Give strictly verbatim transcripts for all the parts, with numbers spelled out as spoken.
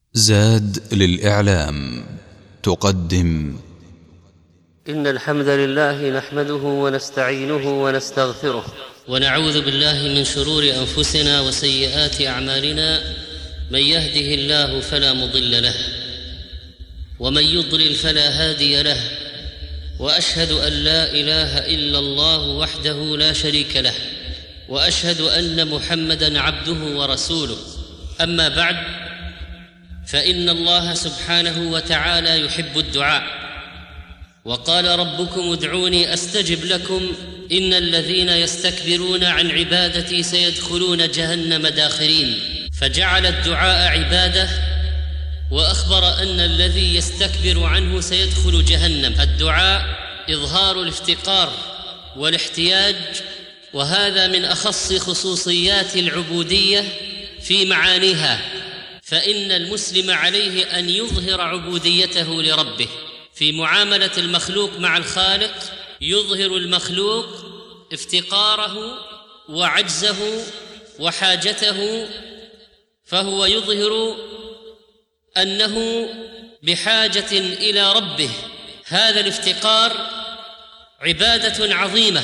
زاد للإعلام تقدم. إن الحمد لله نحمده ونستعينه ونستغفره ونعوذ بالله من شرور أنفسنا وسيئات أعمالنا. من يهده الله فلا مضل له ومن يضلل فلا هادي له، وأشهد أن لا إله إلا الله وحده لا شريك له، وأشهد أن محمدًا عبده ورسوله. أما بعد، فإن الله سبحانه وتعالى يحب الدعاء، وقال ربكم ادعوني أستجب لكم إن الذين يستكبرون عن عبادتي سيدخلون جهنم داخرين. فجعل الدعاء عبادة، وأخبر أن الذي يستكبر عنه سيدخل جهنم. الدعاء إظهار الافتقار والاحتياج، وهذا من أخص خصوصيات العبودية في معانيها، فإن المسلم عليه أن يظهر عبوديته لربه في معاملة المخلوق مع الخالق. يظهر المخلوق افتقاره وعجزه وحاجته، فهو يظهر أنه بحاجة إلى ربه. هذا الافتقار عبادة عظيمة.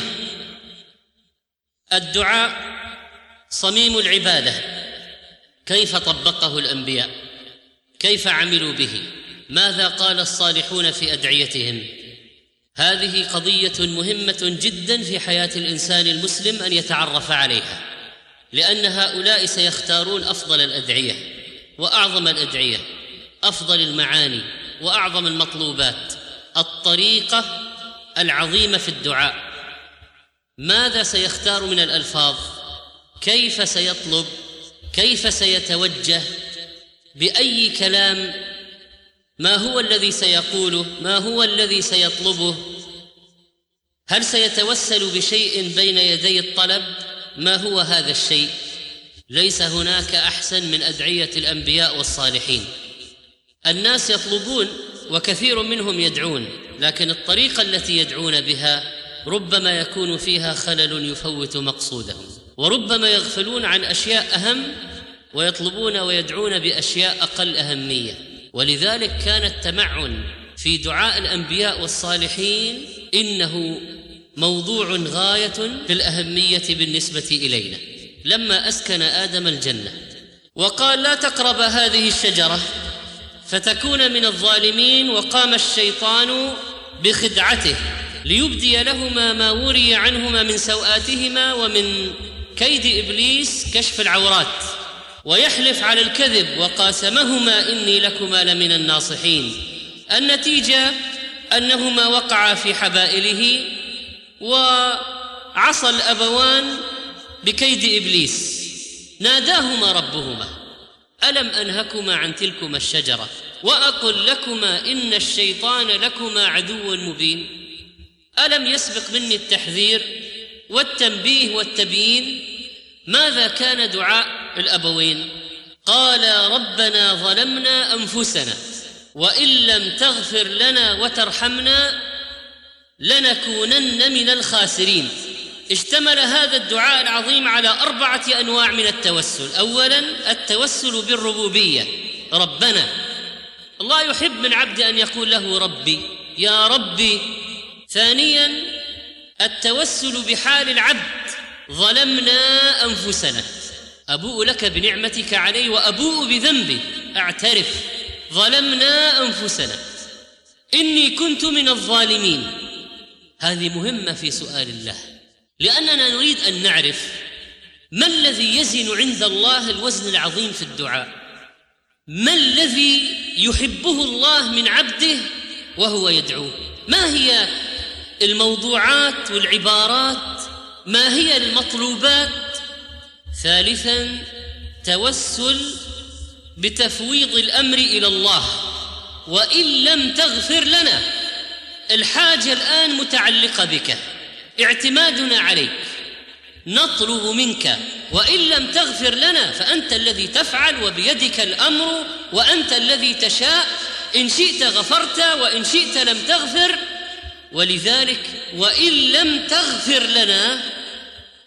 الدعاء صميم العبادة. كيف طبقه الأنبياء؟ كيف عملوا به؟ ماذا قال الصالحون في أدعيتهم؟ هذه قضية مهمة جدا في حياة الإنسان المسلم أن يتعرف عليها، لأن هؤلاء سيختارون أفضل الأدعية وأعظم الأدعية، أفضل المعاني وأعظم المطلوبات، الطريقة العظيمة في الدعاء. ماذا سيختار من الألفاظ؟ كيف سيطلب؟ كيف سيتوجه؟ بأي كلام؟ ما هو الذي سيقوله؟ ما هو الذي سيطلبه؟ هل سيتوسل بشيء بين يدي الطلب؟ ما هو هذا الشيء؟ ليس هناك أحسن من أدعية الأنبياء والصالحين. الناس يطلبون وكثير منهم يدعون، لكن الطريقة التي يدعون بها ربما يكون فيها خلل يفوت مقصودهم، وربما يغفلون عن أشياء أهم ويطلبون ويدعون بأشياء أقل أهمية. ولذلك كان التمعن في دعاء الأنبياء والصالحين إنه موضوع غاية في الأهمية بالنسبة إلينا. لما أسكن آدم الجنة وقال لا تقرب هذه الشجرة فتكون من الظالمين، وقام الشيطان بخدعته ليبدي لهما ما وري عنهما من سوآتهما، ومن كيد إبليس كشف العورات، ويحلف على الكذب وقاسمهما إني لكما لمن الناصحين. النتيجة أنهما وقعا في حبائله وعصى الأبوان بكيد إبليس. ناداهما ربهما ألم أنهكما عن تلكما الشجرة وأقل لكما إن الشيطان لكما عدو مبين؟ ألم يسبق مني التحذير والتنبيه والتبيين؟ ماذا كان دعاء الأبوين؟ قال ربنا ظلمنا أنفسنا وإن لم تغفر لنا وترحمنا لنكونن من الخاسرين. اشتمل هذا الدعاء العظيم على أربعة أنواع من التوسل. أولا التوسل بالربوبية، ربنا. الله يحب من عبد أن يقول له ربي يا ربي. ثانيا التوسل بحال العبد، ظلمنا أنفسنا، أبوء لك بنعمتك علي وأبوء بذنبي، أعترف، ظلمنا أنفسنا إني كنت من الظالمين. هذه مهمة في سؤال الله، لأننا نريد أن نعرف ما الذي يزن عند الله الوزن العظيم في الدعاء، ما الذي يحبه الله من عبده وهو يدعوه، ما هي الموضوعات والعبارات، ما هي المطلوبات. ثالثاً توسل بتفويض الأمر إلى الله، وإن لم تغفر لنا، الحاجة الآن متعلقة بك، اعتمادنا عليك، نطلب منك، وإن لم تغفر لنا فأنت الذي تفعل وبيدك الأمر وأنت الذي تشاء، إن شئت غفرت وإن شئت لم تغفر. ولذلك وإن لم تغفر لنا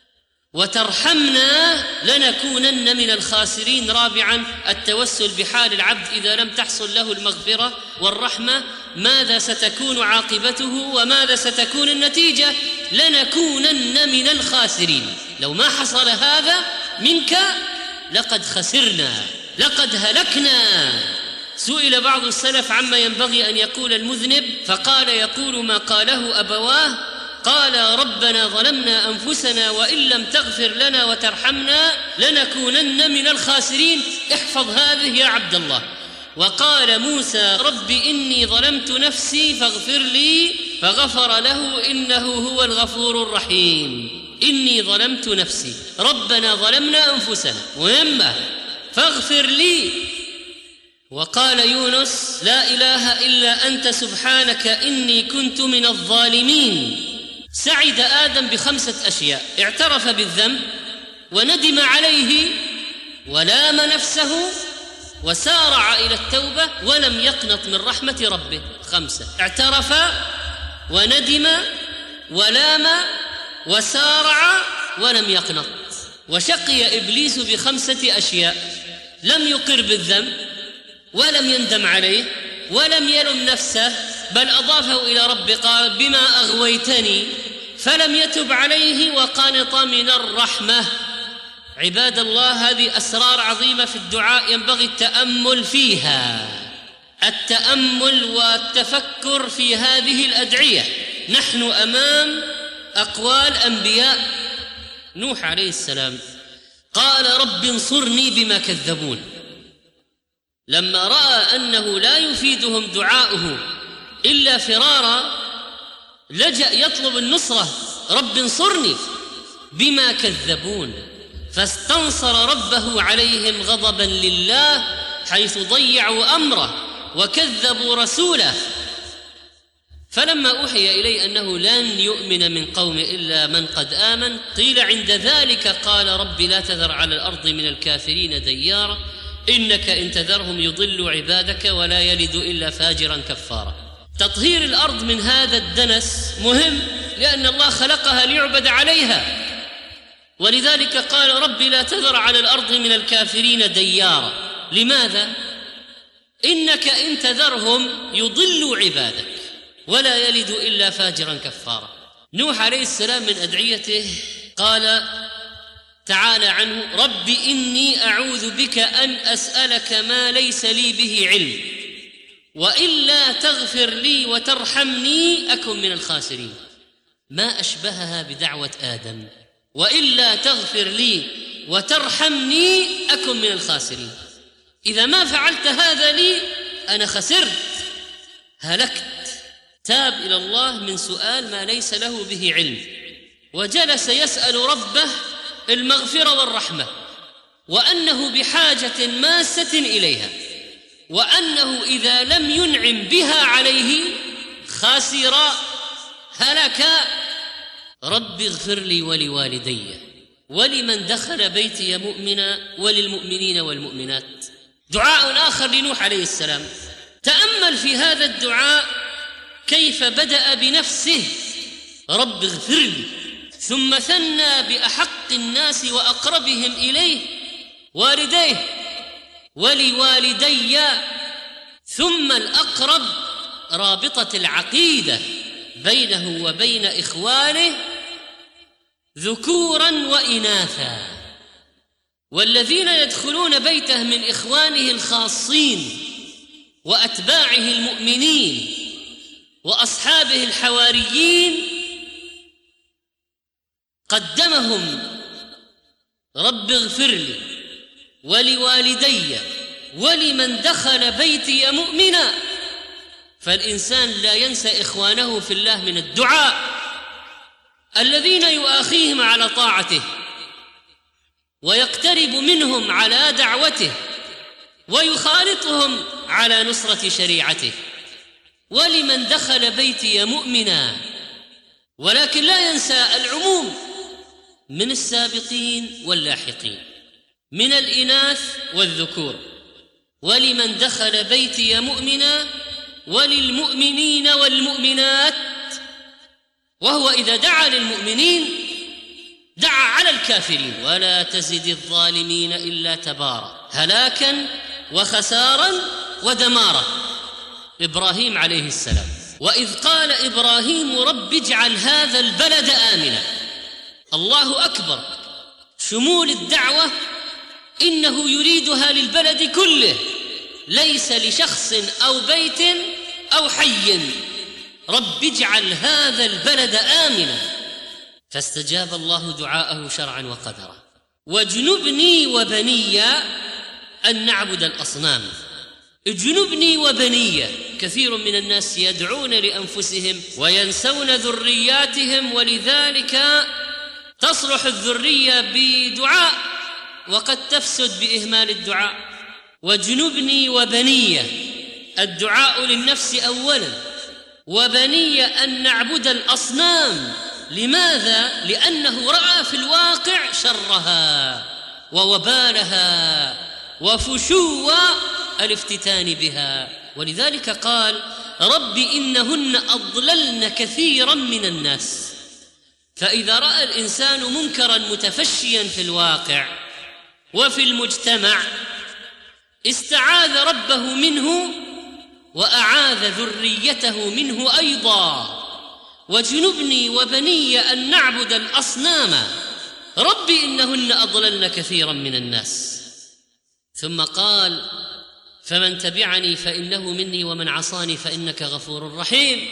وترحمنا لنكونن من الخاسرين. رابعا التوسل بحال العبد إذا لم تحصل له المغفرة والرحمة، ماذا ستكون عاقبته وماذا ستكون النتيجة؟ لنكونن من الخاسرين. لو ما حصل هذا منك لقد خسرنا، لقد هلكنا. سئل بعض السلف عما ينبغي أن يقول المذنب فقال يقول ما قاله أبواه، قال ربنا ظلمنا أنفسنا وإن لم تغفر لنا وترحمنا لنكونن من الخاسرين. احفظ هذه يا عبد الله. وقال موسى رب إني ظلمت نفسي فاغفر لي فغفر له إنه هو الغفور الرحيم. إني ظلمت نفسي، ربنا ظلمنا أنفسنا ويمه فاغفر لي. وقال يونس لا إله إلا أنت سبحانك إني كنت من الظالمين. سعد آدم بخمسة أشياء: اعترف بالذنب وندم عليه ولام نفسه وسارع إلى التوبة ولم يقنط من رحمة ربه. خمسة: اعترف وندم ولام وسارع ولم يقنط. وشقي إبليس بخمسة أشياء: لم يقر بالذنب ولم يندم عليه ولم يلم نفسه بل أضافه إلى ربه، قال بما أغويتني، فلم يتب عليه وقنط من الرحمة. عباد الله، هذه أسرار عظيمة في الدعاء ينبغي التأمل فيها، التأمل والتفكر في هذه الأدعية. نحن أمام أقوال أنبياء. نوح عليه السلام قال رب انصرني بما كذبون، لما رأى أنه لا يفيدهم دعاؤه إلا فرارا لجأ يطلب النصرة، رب انصرني بما كذبون، فاستنصر ربه عليهم غضبا لله حيث ضيعوا أمره وكذبوا رسوله. فلما أوحي إليه أنه لن يؤمن من قوم إلا من قد آمن، قيل عند ذلك قال رب لا تذر على الأرض من الكافرين ديارا إنك إن تذرهم يضلوا عبادك ولا يلد إلا فاجرا كفارا. تطهير الأرض من هذا الدنس مهم، لأن الله خلقها ليعبد عليها، ولذلك قال رب لا تذر على الأرض من الكافرين ديارا. لماذا؟ إنك إن تذرهم يضلوا عبادك ولا يلد إلا فاجرا كفارا. نوح عليه السلام من أدعيته قال تعالى عنه رب إني أعوذ بك أن أسألك ما ليس لي به علم وإلا تغفر لي وترحمني أكن من الخاسرين. ما أشبهها بدعوة آدم، وإلا تغفر لي وترحمني أكن من الخاسرين. إذا ما فعلت هذا لي أنا خسرت، هلكت. تاب إلى الله من سؤال ما ليس له به علم، وجلس يسأل ربه المغفرة والرحمة، وأنه بحاجة ماسة إليها، وأنه إذا لم ينعم بها عليه خاسر هلك. رب اغفر لي ولوالدي ولمن دخل بيتي مؤمنا وللمؤمنين والمؤمنات. دعاء آخر لنوح عليه السلام، تأمل في هذا الدعاء كيف بدأ بنفسه رب اغفر لي، ثم ثنى بأحق الناس وأقربهم إليه والديه ولوالدي، ثم الأقرب رابطة العقيدة بينه وبين إخوانه ذكورا وإناثا، والذين يدخلون بيته من إخوانه الخاصين وأتباعه المؤمنين وأصحابه الحواريين قدمهم رب اغفر لي ولوالدي ولمن دخل بيتي مؤمنا. فالإنسان لا ينسى إخوانه في الله من الدعاء الذين يؤاخيهم على طاعته ويقترب منهم على دعوته ويخالطهم على نصرة شريعته. ولمن دخل بيتي مؤمنا، ولكن لا ينسى العموم من السابقين واللاحقين، من الإناث والذكور. ولمن دخل بيتي مؤمنا وللمؤمنين والمؤمنات، وهو إذا دعا للمؤمنين دعا على الكافرين: ولا تزد الظالمين إلا تبارا، هلاكا وخسارا ودمارا. إبراهيم عليه السلام: وإذ قال إبراهيم رب اجعل هذا البلد آمنا. الله أكبر، شمول الدعوة إنه يريدها للبلد كله، ليس لشخص أو بيت أو حي. رب اجعل هذا البلد آمنا، فاستجاب الله دعاءه شرعا وقدرا. واجنبني وبني أن نعبد الأصنام. اجنبني وبني، كثير من الناس يدعون لأنفسهم وينسون ذرياتهم، ولذلك تصلح الذرية بدعاء وقد تفسد بإهمال الدعاء. واجنبني وبني، الدعاء للنفس أولا، وبني أن نعبد الأصنام. لماذا؟ لأنه رأى في الواقع شرها ووبالها وفشو الافتتان بها، ولذلك قال: رب إنهن أضللن كثيرا من الناس. فإذا رأى الإنسان منكرا متفشيا في الواقع وفي المجتمع استعاذ ربه منه وأعاذ ذريته منه أيضا. واجنبني وبني أن نعبد الأصنام رب إنهن أضللن كثيرا من الناس. ثم قال: فمن تبعني فإنه مني ومن عصاني فإنك غفور رحيم.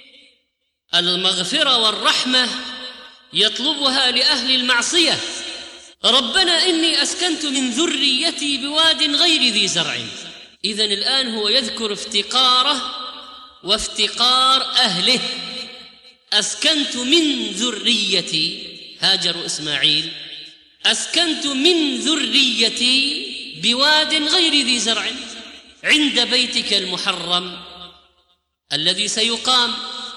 المغفرة والرحمة يطلبها لأهل المعصية. ربنا إني أسكنت من ذريتي بواد غير ذي زرع. إذن الآن هو يذكر افتقاره وافتقار أهله. أسكنت من ذريتي، هاجر وإسماعيل، أسكنت من ذريتي بواد غير ذي زرع عند بيتك المحرم الذي سيقام.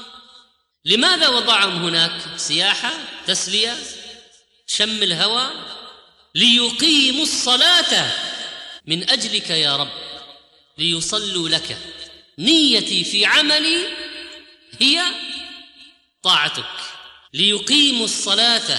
لماذا وضعهم هناك؟ سياحة، تسلية، شم الهوى، ليقيموا الصلاة من أجلك يا رب، ليصلوا لك. نيتي في عملي هي طاعتك، ليقيموا الصلاة.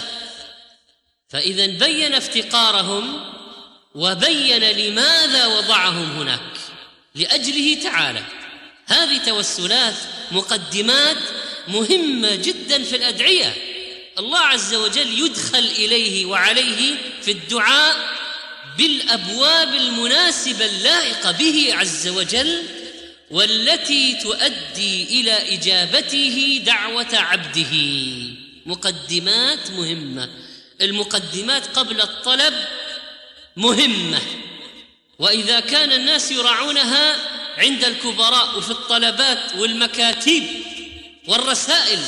فإذا بين افتقارهم وبين لماذا وضعهم هناك، لأجله تعالى. هذه توسلات، مقدمات مهمة جدا في الأدعية. الله عز وجل يدخل إليه وعليه في الدعاء بالأبواب المناسبة اللائقة به عز وجل، والتي تؤدي إلى إجابته دعوة عبده. مقدمات مهمة. المقدمات قبل الطلب مهمة، وإذا كان الناس يراعونها عند الكبراء وفي الطلبات والمكاتب والرسائل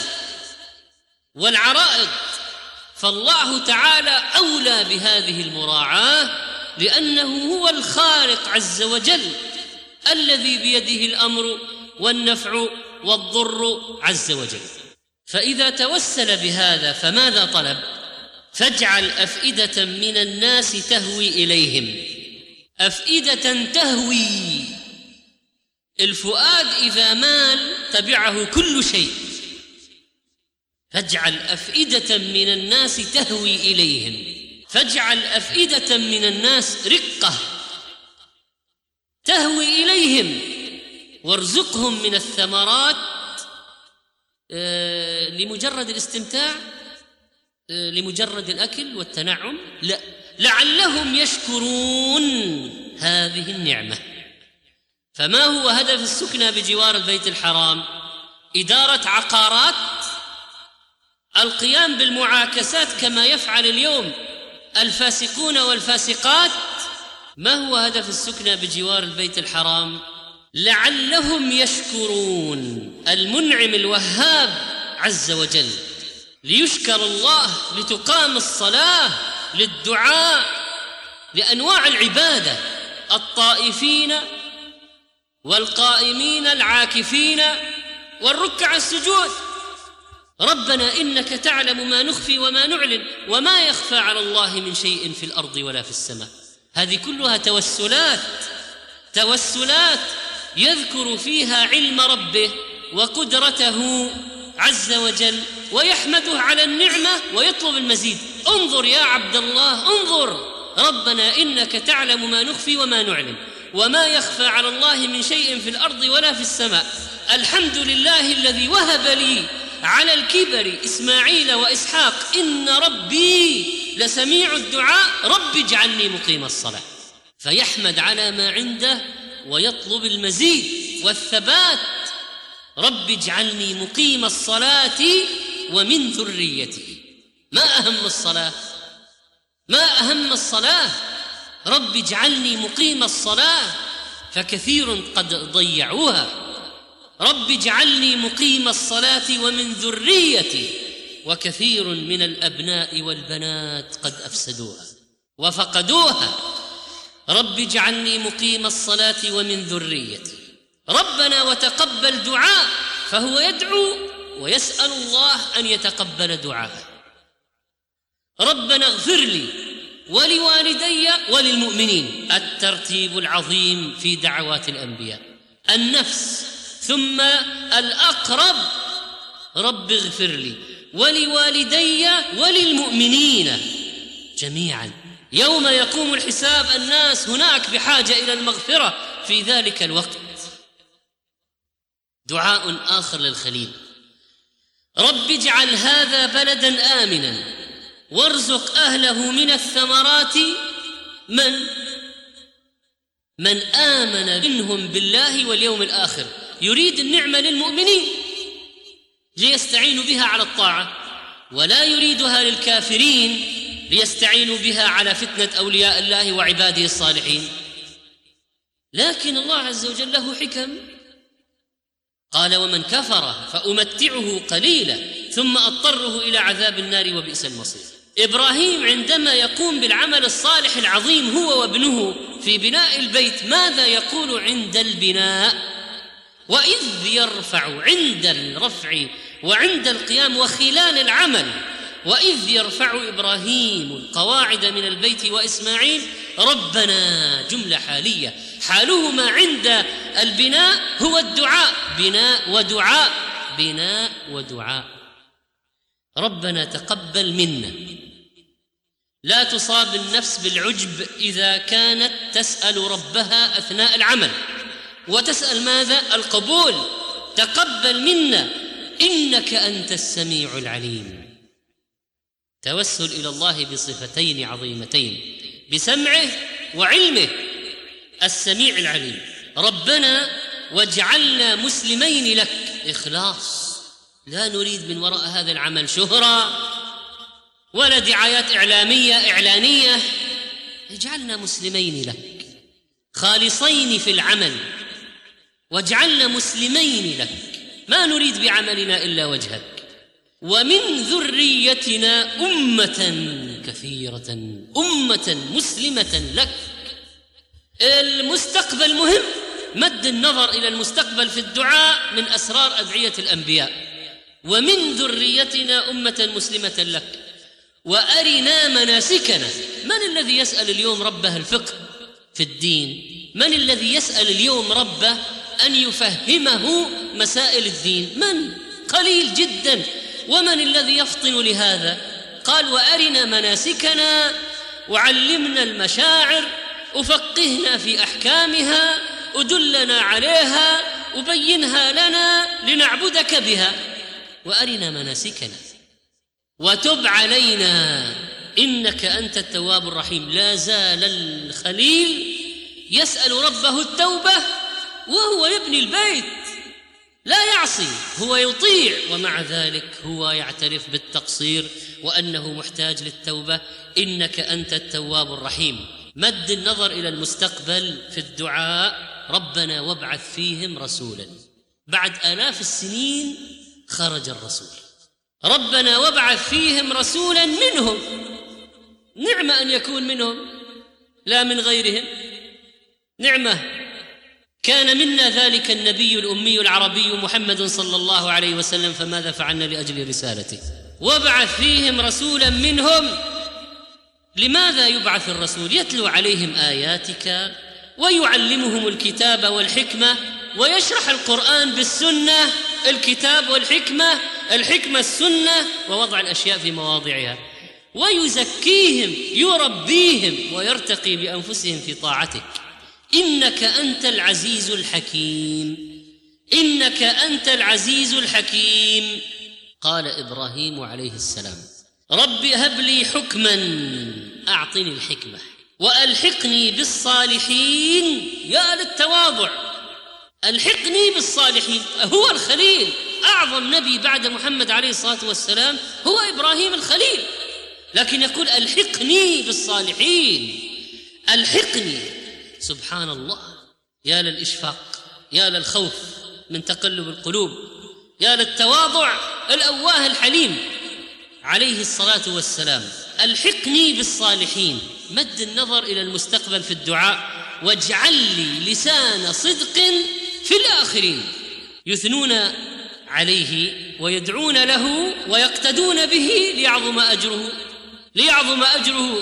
والعرائض، فالله تعالى أولى بهذه المراعاة، لأنه هو الخالق عز وجل الذي بيده الأمر والنفع والضر عز وجل. فإذا توسل بهذا فماذا طلب؟ فاجعل أفئدة من الناس تهوي إليهم. أفئدة تهوي، الفؤاد إذا مال تبعه كل شيء. فاجعل أفئدة من الناس تهوي إليهم، فاجعل أفئدة من الناس رقة تهوي إليهم، وارزقهم من الثمرات آه لمجرد الاستمتاع، آه لمجرد الأكل والتنعم، لا، لعلهم يشكرون هذه النعمة. فما هو هدف السكنى بجوار البيت الحرام؟ إدارة عقارات، القيام بالمعاكسات كما يفعل اليوم الفاسقون والفاسقات. ما هو هدف السكنى بجوار البيت الحرام؟ لعلهم يشكرون المنعم الوهاب عز وجل، ليشكر الله، لتقام الصلاة، للدعاء، لأنواع العبادة، الطائفين والقائمين العاكفين والركع السجود. ربنا إنك تعلم ما نخفي وما نعلن وما يخفى على الله من شيء في الأرض ولا في السماء. هذه كلها توسلات، توسلات يذكر فيها علم ربه وقدرته عز وجل، ويحمده على النعمة ويطلب المزيد. انظر يا عبد الله، انظر، ربنا إنك تعلم ما نخفي وما نعلن وما يخفى على الله من شيء في الأرض ولا في السماء. الحمد لله الذي وهب لي على الكبر إسماعيل وإسحاق، إن ربي لسميع الدعاء، رب اجعلني مقيم الصلاة. فيحمد على ما عنده ويطلب المزيد والثبات. رب اجعلني مقيم الصلاة ومن ذريتي. ما أهم الصلاة؟ ما أهم الصلاة؟ رب اجعلني مقيم الصلاة، فكثير قد ضيعوها. رب اجعلني مقيم الصلاة ومن ذريتي، وكثير من الأبناء والبنات قد أفسدوها وفقدوها. رب اجعلني مقيم الصلاة ومن ذريتي. ربنا وتقبل دعاء، فهو يدعو ويسأل الله أن يتقبل دعاءه. ربنا اغفر لي ولوالدي وللمؤمنين. الترتيب العظيم في دعوات الأنبياء، النفس ثم الأقرب. رب اغفر لي ولوالدي وللمؤمنين جميعا. يوم يقوم الحساب الناس هناك بحاجة إلى المغفرة في ذلك الوقت. دعاء آخر للخليل: رب اجعل هذا بلدا آمنا وارزق أهله من الثمرات من من آمن منهم بالله واليوم الآخر. يريد النعمة للمؤمنين ليستعينوا بها على الطاعة، ولا يريدها للكافرين ليستعينوا بها على فتنة أولياء الله وعباده الصالحين. لكن الله عز وجل له حكم. قال: ومن كفر فأمتعه قليلا ثم أضطره إلى عذاب النار وبئس المصير. إبراهيم عندما يقوم بالعمل الصالح العظيم هو وابنه في بناء البيت، ماذا يقول عند البناء؟ وإذ يرفع، عند الرفع وعند القيام وخلال العمل، وإذ يرفع إبراهيم القواعد من البيت وإسماعيل ربنا، جملة حالية، حالهما عند البناء هو الدعاء، بناء ودعاء، بناء ودعاء. ربنا تقبل منا. لا تصاب النفس بالعجب إذا كانت تسأل ربها أثناء العمل، وتسأل ماذا؟ القبول. تقبل منا إنك أنت السميع العليم. توسل إلى الله بصفتين عظيمتين، بسمعه وعلمه. السميع العليم، ربنا واجعلنا مسلمين لك، إخلاص، لا نريد من وراء هذا العمل شهرة ولا دعايات إعلامية إعلانية. اجعلنا مسلمين لك خالصين في العمل، واجعلنا مسلمين لك، ما نريد بعملنا إلا وجهك. ومن ذريتنا أمة كثيرة، أمة مسلمة لك. المستقبل مهم، مد النظر إلى المستقبل في الدعاء من أسرار أدعية الأنبياء. ومن ذريتنا أمة مسلمة لك وأرنا مناسكنا. من الذي يسأل اليوم ربه الفقه في الدين؟ من الذي يسأل اليوم ربه أن يفهمه مسائل الدين؟ من؟ قليل جدا. ومن الذي يفطن لهذا؟ قال: وأرنا مناسكنا وعلمنا المشاعر، أفقهنا في أحكامها، أدلنا عليها، أبينها لنا لنعبدك بها. وأرنا مناسكنا وتب علينا إنك أنت التواب الرحيم. لا زال الخليل يسأل ربه التوبة وهو يبني البيت، لا يعصي، هو يطيع، ومع ذلك هو يعترف بالتقصير وأنه محتاج للتوبة. إنك أنت التواب الرحيم. مد النظر إلى المستقبل في الدعاء: ربنا وابعث فيهم رسولا. بعد آلاف السنين خرج الرسول. ربنا وابعث فيهم رسولا منهم. نعمة أن يكون منهم لا من غيرهم، نعمة. كان منا ذلك النبي الأمي العربي محمد صلى الله عليه وسلم، فماذا فعلنا لأجل رسالته؟ وابعث فيهم رسولا منهم. لماذا يبعث الرسول؟ يتلو عليهم آياتك ويعلمهم الكتاب والحكمة، ويشرح القرآن بالسنة. الكتاب والحكمة، الحكمة السنة، ووضع الأشياء في مواضعها. ويزكيهم يربيهم ويرتقي بأنفسهم في طاعتك. إنك أنت العزيز الحكيم، إنك أنت العزيز الحكيم. قال إبراهيم عليه السلام: رب هب لي حكما، أعطني الحكمة وألحقني بالصالحين. يا للتواضع، ألحقني بالصالحين. هو الخليل، أعظم نبي بعد محمد عليه الصلاة والسلام هو إبراهيم الخليل، لكن يقول ألحقني بالصالحين، ألحقني. سبحان الله، يا للإشفاق، يا للخوف من تقلب القلوب، يا للتواضع الأواه الحليم عليه الصلاة والسلام. ألحقني بالصالحين، مد النظر إلى المستقبل في الدعاء، واجعل لي لسان صدق في الآخرين. يثنون عليه ويدعون له ويقتدون به ليعظم أجره، ليعظم أجره.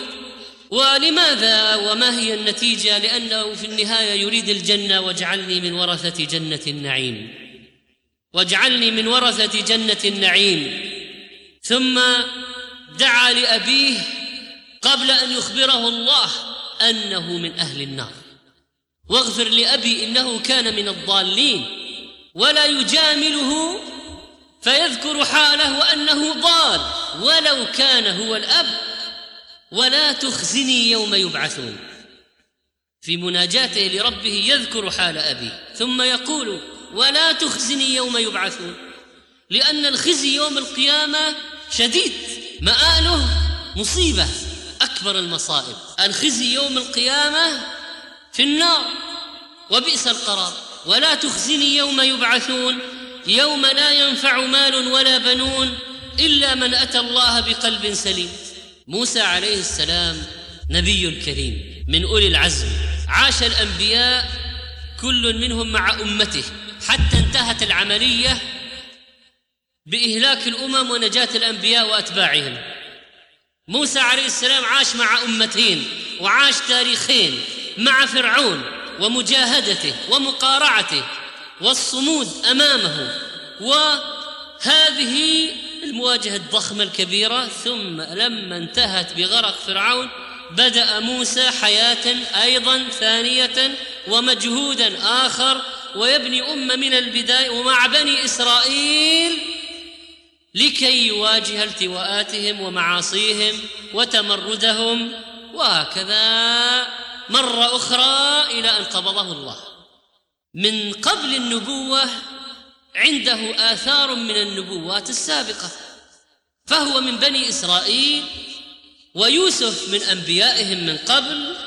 ولماذا وما هي النتيجة؟ لأنه في النهاية يريد الجنة. واجعلني من ورثة جنة النعيم، واجعلني من ورثة جنة النعيم. ثم دعا لأبيه قبل أن يخبره الله أنه من أهل النار: واغفر لأبي إنه كان من الضالين. ولا يجامله فيذكر حاله وأنه ضال ولو كان هو الأب. ولا تخزني يوم يبعثون. في مناجاته لربه يذكر حال أبيه ثم يقول: ولا تخزني يوم يبعثون، لأن الخزي يوم القيامة شديد، مآله مصيبة، أكبر المصائب. الخزي يوم القيامة في النار، وبئس القرار. ولا تخزني يوم يبعثون، يوم لا ينفع مال ولا بنون إلا من أتى الله بقلب سليم. موسى عليه السلام نبي كريم من أولي العزم، عاش الأنبياء كل منهم مع أمته حتى انتهت العملية بإهلاك الأمم ونجاة الأنبياء وأتباعهم. موسى عليه السلام عاش مع أمتين وعاش تاريخين، مع فرعون ومجاهدته ومقارعته والصمود أمامه، وهذه المواجهة الضخمة الكبيرة. ثم لما انتهت بغرق فرعون بدأ موسى حياة أيضا ثانية ومجهودا آخر، ويبني أمة من البداية ومع بني إسرائيل لكي يواجه التواءاتهم ومعاصيهم وتمردهم، وهكذا مرة أخرى إلى أن قبضه الله. من قبل النبوة عنده آثار من النبوات السابقة، فهو من بني إسرائيل، ويوسف من أنبيائهم من قبل،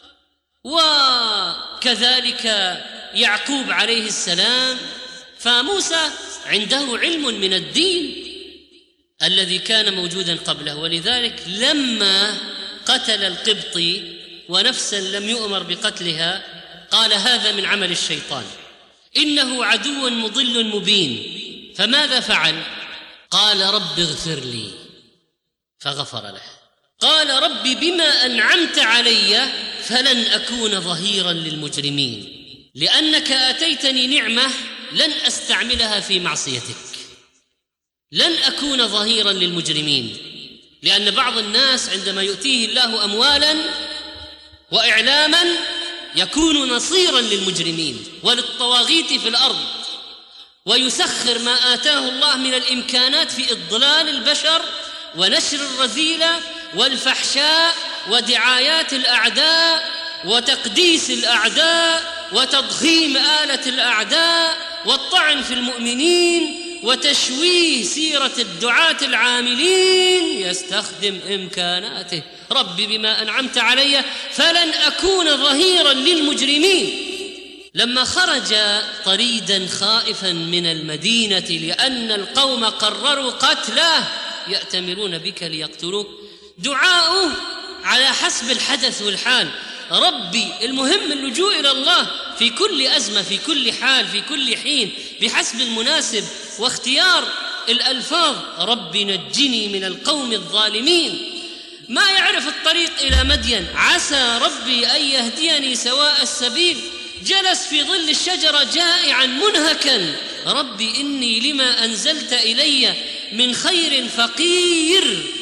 وكذلك يعقوب عليه السلام. فموسى عنده علم من الدين الذي كان موجودا قبله. ولذلك لما قتل القبطي ونفسا لم يؤمر بقتلها قال: هذا من عمل الشيطان، إنه عدو مضل مبين. فماذا فعل؟ قال: رب اغفر لي، فغفر له. قال: رب بما أنعمت علي فلن أكون ظهيرا للمجرمين، لأنك آتيتني نعمة لن أستعملها في معصيتك، لن أكون ظهيرا للمجرمين. لأن بعض الناس عندما يؤتيه الله أموالا وإعلاما يكون نصيرا للمجرمين وللطواغيت في الأرض، ويسخر ما آتاه الله من الإمكانات في إضلال البشر ونشر الرذيلة والفحشاء ودعايات الأعداء وتقديس الأعداء وتضخيم آلة الأعداء والطعن في المؤمنين وتشويه سيرة الدعاة العاملين. يستخدم إمكاناته: رب بما أنعمت علي فلن أكون ظهيرا للمجرمين. لما خرج طريدا خائفا من المدينة لأن القوم قرروا قتله يأتمرون بك ليقتلوك، دعاؤه على حسب الحدث والحال. ربي، المهم اللجوء إلى الله في كل أزمة، في كل حال، في كل حين، بحسب المناسب، واختيار الألفاظ: ربي نجني من القوم الظالمين. ما يعرف الطريق إلى مدين، عسى ربي أن يهديني سواء السبيل. جلس في ظل الشجرة جائعا منهكا: ربي إني لما أنزلت إلي من خير فقير.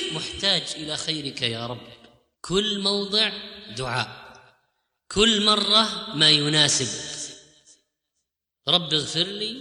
محتاج إلى خيرك يا رب. كل موضع دعاء، كل مرة ما يناسب. رب اغفر لي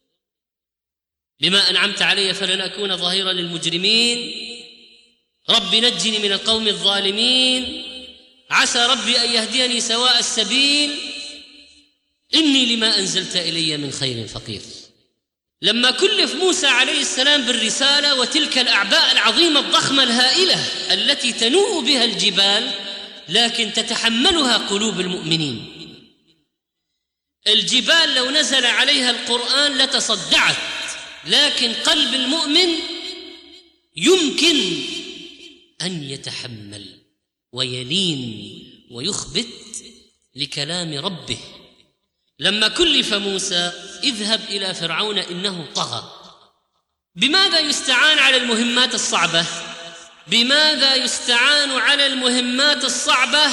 بما أنعمت علي فلن أكون ظهيرا للمجرمين، رب نجني من القوم الظالمين، عسى ربي أن يهديني سواء السبيل، إني لما أنزلت إلي من خير فقير. لما كلف موسى عليه السلام بالرسالة وتلك الأعباء العظيمة الضخمة الهائلة التي تنوء بها الجبال لكن تتحملها قلوب المؤمنين، الجبال لو نزل عليها القرآن لتصدعت، لكن قلب المؤمن يمكن أن يتحمل ويلين ويخبت لكلام ربه. لما كلف موسى اذهب إلى فرعون إنه طغى، بماذا يستعان على المهمات الصعبة؟ بماذا يستعان على المهمات الصعبة؟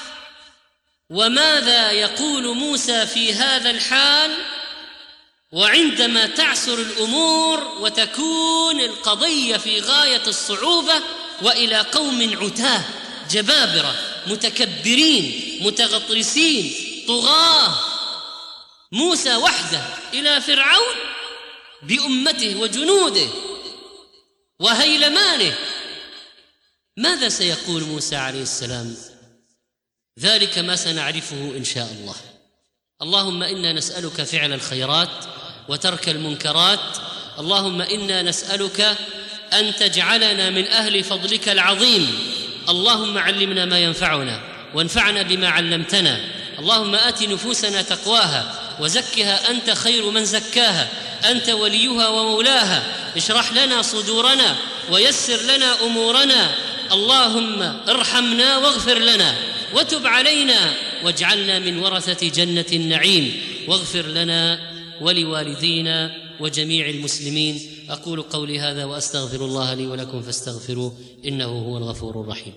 وماذا يقول موسى في هذا الحال وعندما تعسر الأمور وتكون القضية في غاية الصعوبة وإلى قوم عتاه جبابرة متكبرين متغطرسين طغاة؟ موسى وحده إلى فرعون بأمته وجنوده وهيلمانه، ماذا سيقول موسى عليه السلام؟ ذلك ما سنعرفه إن شاء الله. اللهم إنا نسألك فعل الخيرات وترك المنكرات، اللهم إنا نسألك أن تجعلنا من أهل فضلك العظيم، اللهم علمنا ما ينفعنا وانفعنا بما علمتنا، اللهم آت نفوسنا تقواها وزكها أنت خير من زكاها، أنت وليها ومولاها، اشرح لنا صدورنا ويسر لنا أمورنا، اللهم ارحمنا واغفر لنا وتب علينا واجعلنا من ورثة جنة النعيم، واغفر لنا ولوالدينا وجميع المسلمين. أقول قولي هذا وأستغفر الله لي ولكم فاستغفروه إنه هو الغفور الرحيم.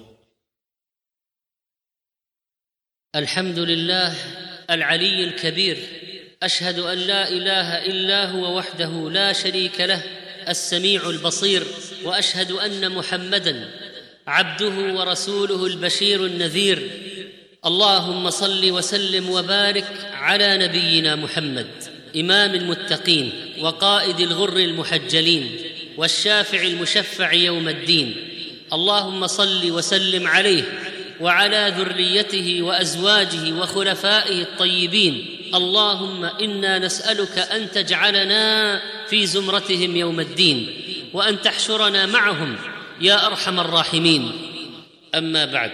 الحمد لله العلي الكبير، أشهد أن لا إله إلا هو وحده لا شريك له السميع البصير، وأشهد أن محمدًا عبده ورسوله البشير النذير. اللهم صل وسلم وبارك على نبينا محمد إمام المتقين وقائد الغر المحجلين والشافع المشفع يوم الدين. اللهم صل وسلم عليه وعلى ذريته وأزواجه وخلفائه الطيبين. اللهم إنا نسألك أن تجعلنا في زمرتهم يوم الدين وأن تحشرنا معهم يا أرحم الراحمين. أما بعد،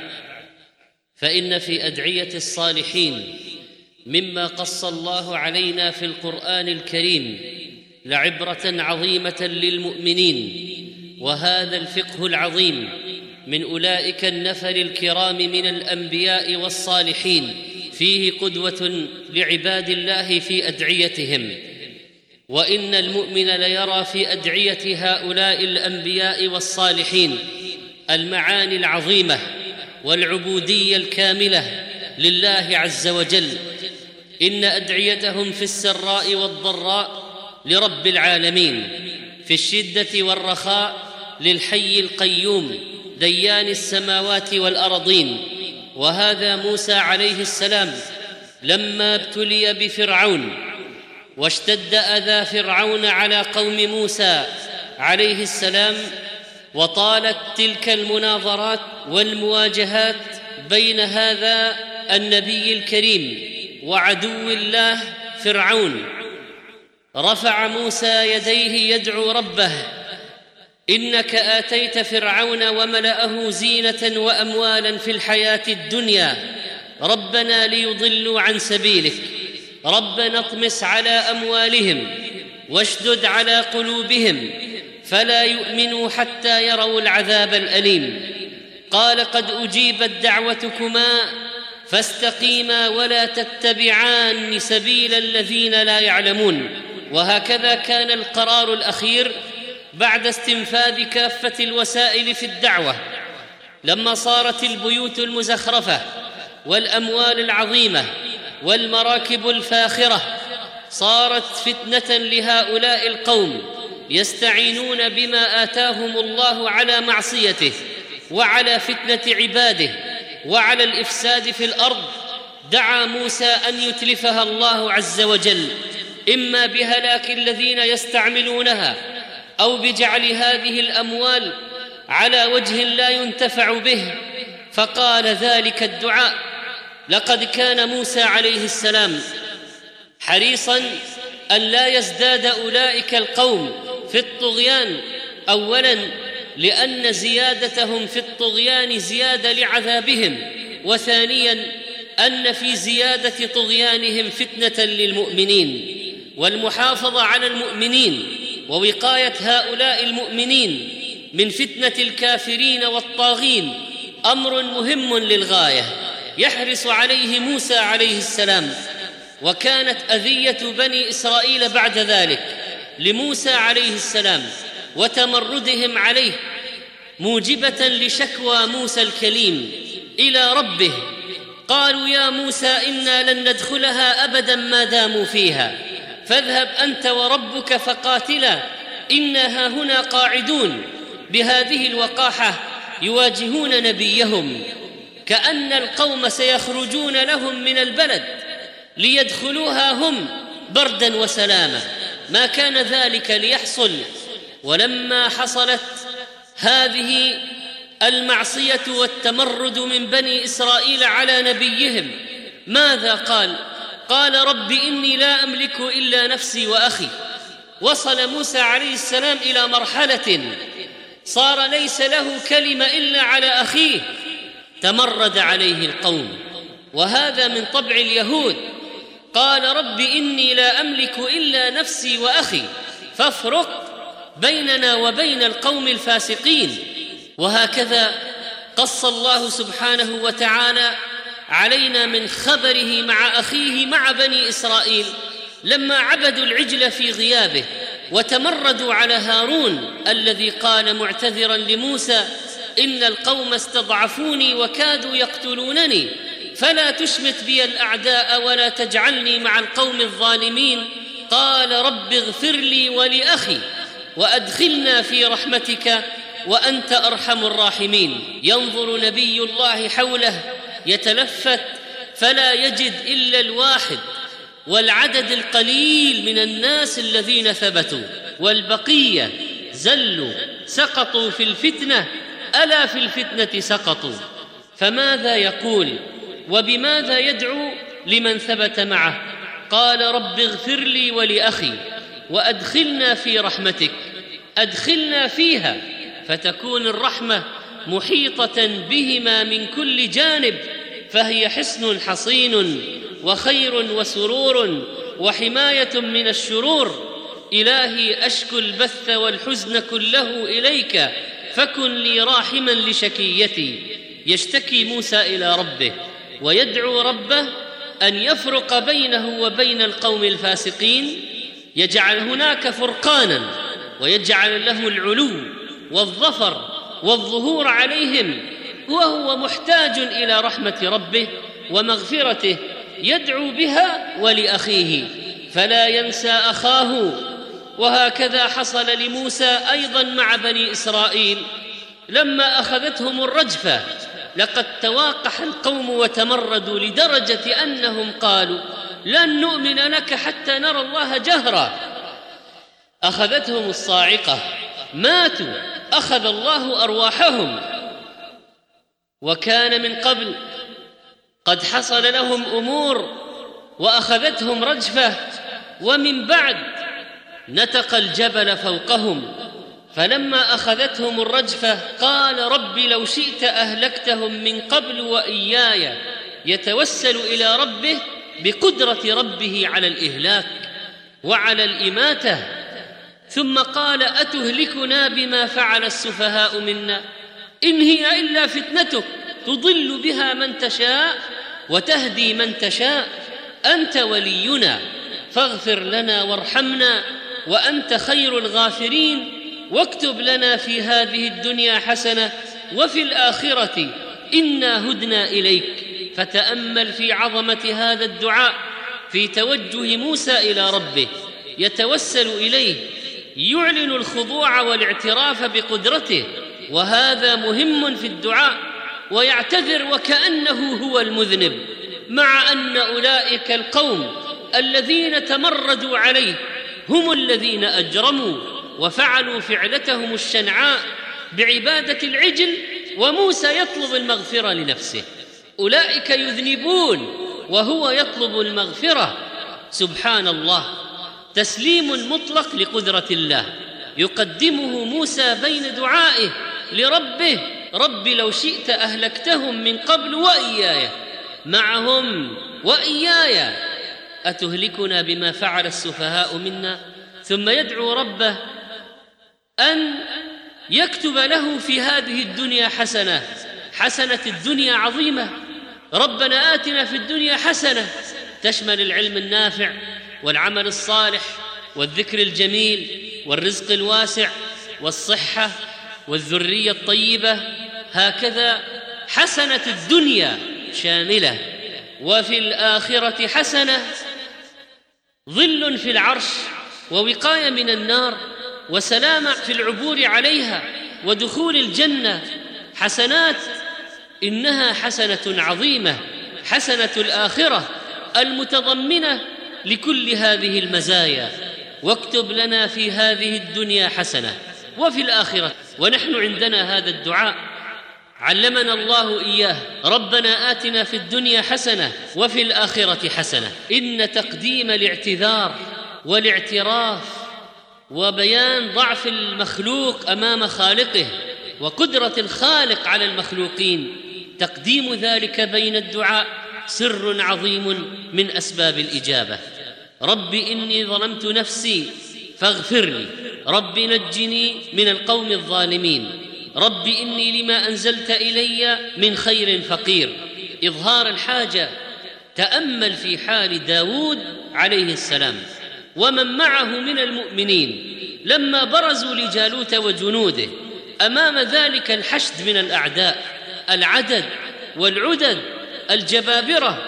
فإن في أدعية الصالحين مما قص الله علينا في القرآن الكريم لعبرة عظيمة للمؤمنين، وهذا الفقه العظيم من أولئك النفر الكرام من الأنبياء والصالحين فيه قدوة لعباد الله في أدعيتهم. وإن المؤمن ليرى في أدعية هؤلاء الأنبياء والصالحين المعاني العظيمة والعبودية الكاملة لله عز وجل. إن أدعيتهم في السراء والضراء لرب العالمين، في الشدة والرخاء للحي القيوم ديان السماوات والأرضين. وهذا موسى عليه السلام لما ابتلي بفرعون واشتد أذى فرعون على قوم موسى عليه السلام، وطالت تلك المناظرات والمواجهات بين هذا النبي الكريم وعدو الله فرعون، رفع موسى يديه يدعو ربه: إنك آتيت فرعون وملأه زينة وأموالا في الحياة الدنيا، ربنا ليضلوا عن سبيلك، ربنا اطمس على أموالهم واشدد على قلوبهم فلا يؤمنوا حتى يروا العذاب الأليم. قال: قد أجيبت دعوتكما فاستقيما ولا تتبعان سبيل الذين لا يعلمون. وهكذا كان القرار الأخير بعد استنفاذ كافة الوسائل في الدعوة، لما صارت البيوت المزخرفة والأموال العظيمة والمراكب الفاخرة صارت فتنة لهؤلاء القوم يستعينون بما آتاهم الله على معصيته وعلى فتنة عباده وعلى الإفساد في الأرض، دعا موسى أن يتلفها الله عز وجل، إما بهلاك الذين يستعملونها أو بجعل هذه الأموال على وجه لا ينتفع به. فقال ذلك الدعاء: لقد كان موسى عليه السلام حريصاً أن لا يزداد أولئك القوم في الطغيان، أولاً لأن زيادتهم في الطغيان زيادة لعذابهم، وثانياً أن في زيادة طغيانهم فتنة للمؤمنين، والمحافظة على المؤمنين ووقاية هؤلاء المؤمنين من فتنة الكافرين والطاغين أمر مهم للغاية يحرص عليه موسى عليه السلام. وكانت أذية بني إسرائيل بعد ذلك لموسى عليه السلام وتمردهم عليه موجبة لشكوى موسى الكليم إلى ربه. قالوا: يا موسى إنا لن ندخلها أبدا ما داموا فيها، فاذهب أنت وربك فقاتلا إنا هاهنا قاعدون. بهذه الوقاحة يواجهون نبيهم، كأن القوم سيخرجون لهم من البلد ليدخلوها هم بردا وسلاما. ما كان ذلك ليحصل. ولما حصلت هذه المعصية والتمرد من بني إسرائيل على نبيهم، ماذا قال؟ قال: رب إني لا أملك إلا نفسي وأخي. وصل موسى عليه السلام إلى مرحلة صار ليس له كلمة إلا على أخيه. تمرد عليه القوم، وهذا من طبع اليهود. قال: رب إني لا أملك إلا نفسي وأخي فافرق بيننا وبين القوم الفاسقين. وهكذا قص الله سبحانه وتعالى علينا من خبره مع أخيه مع بني إسرائيل لما عبدوا العجل في غيابه وتمردوا على هارون الذي قال معتذرا لموسى: إن القوم استضعفوني وكادوا يقتلونني فلا تشمت بي الأعداء ولا تجعلني مع القوم الظالمين. قال: رب اغفر لي ولأخي وأدخلنا في رحمتك وأنت أرحم الراحمين. ينظر نبي الله حوله يتلفت فلا يجد إلا الواحد والعدد القليل من الناس الذين ثبتوا، والبقية زلوا سقطوا في الفتنة. ألا في الفتنة سقطوا. فماذا يقول وبماذا يدعو لمن ثبت معه؟ قال: رب اغفر لي ولأخي وأدخلنا في رحمتك. أدخلنا فيها، فتكون الرحمة محيطة بهما من كل جانب، فهي حصن حصين وخير وسرور وحماية من الشرور. إلهي أشكو البث والحزن كله إليك فكن لي راحما لشكيتي. يشتكي موسى إلى ربه ويدعو ربه أن يفرق بينه وبين القوم الفاسقين، يجعل هناك فرقانا ويجعل له العلو والظفر والظهور عليهم، وهو محتاج إلى رحمة ربه ومغفرته يدعو بها ولأخيه فلا ينسى أخاه. وهكذا حصل لموسى أيضا مع بني إسرائيل لما أخذتهم الرجفة. لقد تواقح القوم وتمردوا لدرجة أنهم قالوا: لن نؤمن لك حتى نرى الله جهرا. أخذتهم الصاعقة، ماتوا، أخذ الله أرواحهم. وكان من قبل قد حصل لهم أمور وأخذتهم رجفة، ومن بعد نتق الجبل فوقهم. فلما أخذتهم الرجفة قال: رب لو شئت أهلكتهم من قبل وإياي. يتوسل إلى ربه بقدرة ربه على الإهلاك وعلى الإماتة. ثم قال: أتهلكنا بما فعل السفهاء منا إن هي إلا فتنتك تضل بها من تشاء وتهدي من تشاء أنت ولينا فاغفر لنا وارحمنا وأنت خير الغافرين واكتب لنا في هذه الدنيا حسنة وفي الآخرة إنا هدنا إليك. فتأمل في عظمة هذا الدعاء في توجه موسى إلى ربه، يتوسل إليه يعلن الخضوع والاعتراف بقدرته، وهذا مهم في الدعاء، ويعتذر وكأنه هو المذنب، مع أن أولئك القوم الذين تمردوا عليه هم الذين أجرموا وفعلوا فعلتهم الشنعاء بعبادة العجل، وموسى يطلب المغفرة لنفسه. أولئك يذنبون وهو يطلب المغفرة. سبحان الله، تسليم مطلق لقدرة الله يقدمه موسى بين دعائه لربه: رب لو شئت أهلكتهم من قبل وإياي، معهم وإياي أتهلكنا بما فعل السفهاء منا. ثم يدعو ربه أن يكتب له في هذه الدنيا حسنة، حسنة الدنيا عظيمة. ربنا آتنا في الدنيا حسنة تشمل العلم النافع والعمل الصالح والذكر الجميل والرزق الواسع والصحة والذرية الطيبة، هكذا حسنة الدنيا شاملة. وفي الآخرة حسنة، ظل في العرش ووقاية من النار وسلامة في العبور عليها ودخول الجنة. حسنات إنها حسنة عظيمة، حسنة الآخرة المتضمنة لكل هذه المزايا. واكتب لنا في هذه الدنيا حسنة وفي الآخرة. ونحن عندنا هذا الدعاء علمنا الله إياه: ربنا آتنا في الدنيا حسنة وفي الآخرة حسنة. إن تقديم الاعتذار والاعتراف وبيان ضعف المخلوق أمام خالقه وقدرة الخالق على المخلوقين، تقديم ذلك بين الدعاء سر عظيم من أسباب الإجابة. رب إني ظلمت نفسي فاغفر لي، رب نجني من القوم الظالمين، رب إني لما أنزلت إلي من خير فقير. إظهار الحاجة. تأمل في حال داود عليه السلام ومن معه من المؤمنين لما برزوا لجالوت وجنوده أمام ذلك الحشد من الأعداء، العدد والعدد الجبابرة،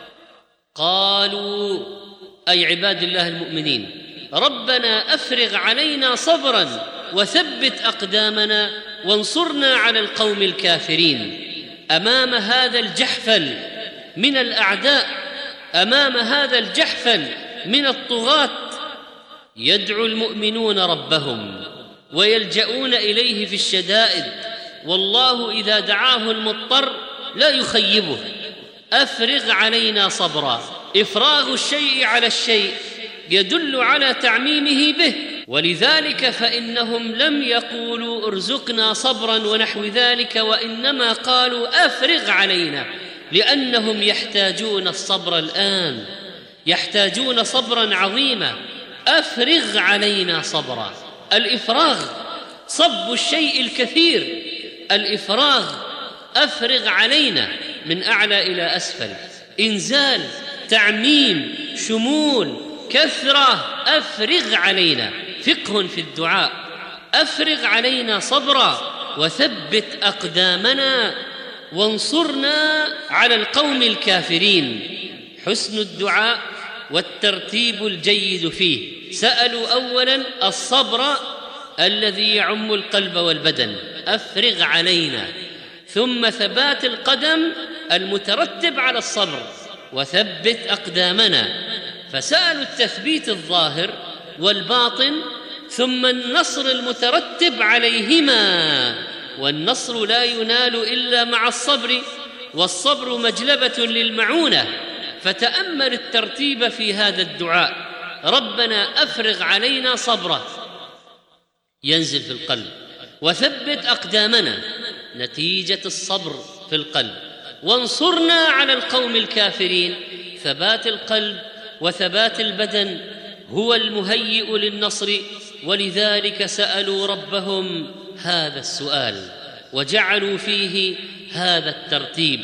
قالوا أي عباد الله المؤمنين: ربنا أفرغ علينا صبرا وثبت أقدامنا وانصرنا على القوم الكافرين. أمام هذا الجحفل من الأعداء، أمام هذا الجحفل من الطغاة، يدعو المؤمنون ربهم ويلجؤون إليه في الشدائد، والله إذا دعاه المضطر لا يخيبه. أفرغ علينا صبرا. إفراغ الشيء على الشيء يدل على تعميمه به، ولذلك فإنهم لم يقولوا ارزقنا صبرا ونحو ذلك، وإنما قالوا أفرغ علينا، لأنهم يحتاجون الصبر الآن، يحتاجون صبرا عظيما. أفرغ علينا صبرا. الإفراغ صب الشيء الكثير، الإفراغ أفرغ علينا من أعلى إلى أسفل، إنزال، تعميم، شمول، كثرة. أفرغ علينا. فقه في الدعاء: أفرغ علينا صبرا وثبت أقدامنا وانصرنا على القوم الكافرين. حسن الدعاء والترتيب الجيد فيه. سألوا أولا الصبر الذي يعم القلب والبدن، أفرغ علينا، ثم ثبات القدم المترتب على الصبر، وثبت أقدامنا. فسألوا التثبيت الظاهر والباطن، ثم النصر المترتب عليهما، والنصر لا ينال إلا مع الصبر، والصبر مجلبة للمعونة. فتأمل الترتيب في هذا الدعاء: ربنا أفرغ علينا صبرا، ينزل في القلب، وثبت أقدامنا، نتيجة الصبر في القلب، وانصرنا على القوم الكافرين. ثبات القلب وثبات البدن هو المهيئ للنصر، ولذلك سألوا ربهم هذا السؤال وجعلوا فيه هذا الترتيب.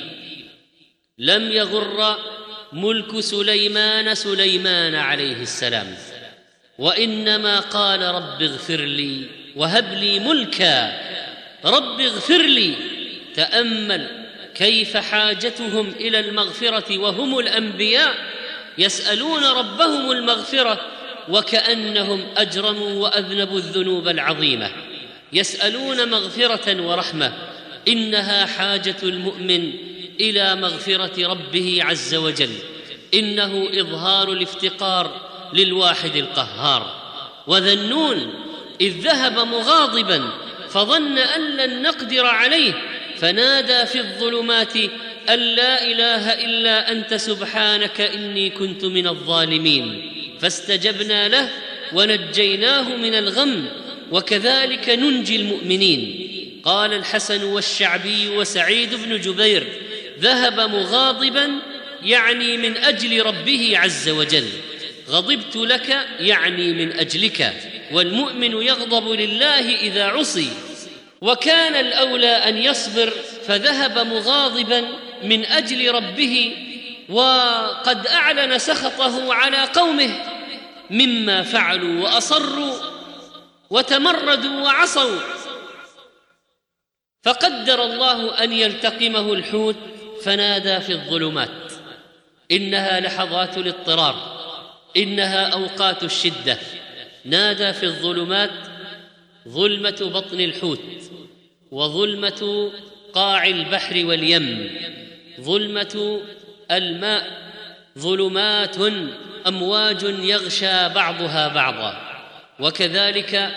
لم يغر ملك سليمان سليمان عليه السلام، وإنما قال: رب اغفر لي وهب لي ملكا، رب اغفر لي. تأمل كيف حاجتهم إلى المغفرة وهم الأنبياء يسألون ربهم المغفرة، وكأنهم أجرموا وأذنبوا الذنوب العظيمة، يسألون مغفرة ورحمة. إنها حاجة المؤمن إلى مغفرة ربه عز وجل، إنه إظهار الافتقار للواحد القهار. وذا النون إذ ذهب مغاضبا فظن أن لن نقدر عليه فنادى في الظلمات أن لا إله إلا أنت سبحانك إني كنت من الظالمين، فاستجبنا له ونجيناه من الغم وكذلك ننجي المؤمنين. قال الحسن والشعبي وسعيد بن جبير: ذهب مغاضبا يعني من أجل ربه عز وجل، غضبت لك يعني من أجلك، والمؤمن يغضب لله إذا عصي. وكان الأولى أن يصبر، فذهب مغاضبا من أجل ربه وقد أعلن سخطه على قومه مما فعلوا وأصروا وتمردوا وعصوا، فقدر الله أن يلتقمه الحوت فنادى في الظلمات. إنها لحظات الاضطرار، إنها أوقات الشدة. نادى في الظلمات، ظلمة بطن الحوت، وظلمة قاع البحر واليم، ظلمة الماء، ظلمات أمواج يغشى بعضها بعضا. وكذلك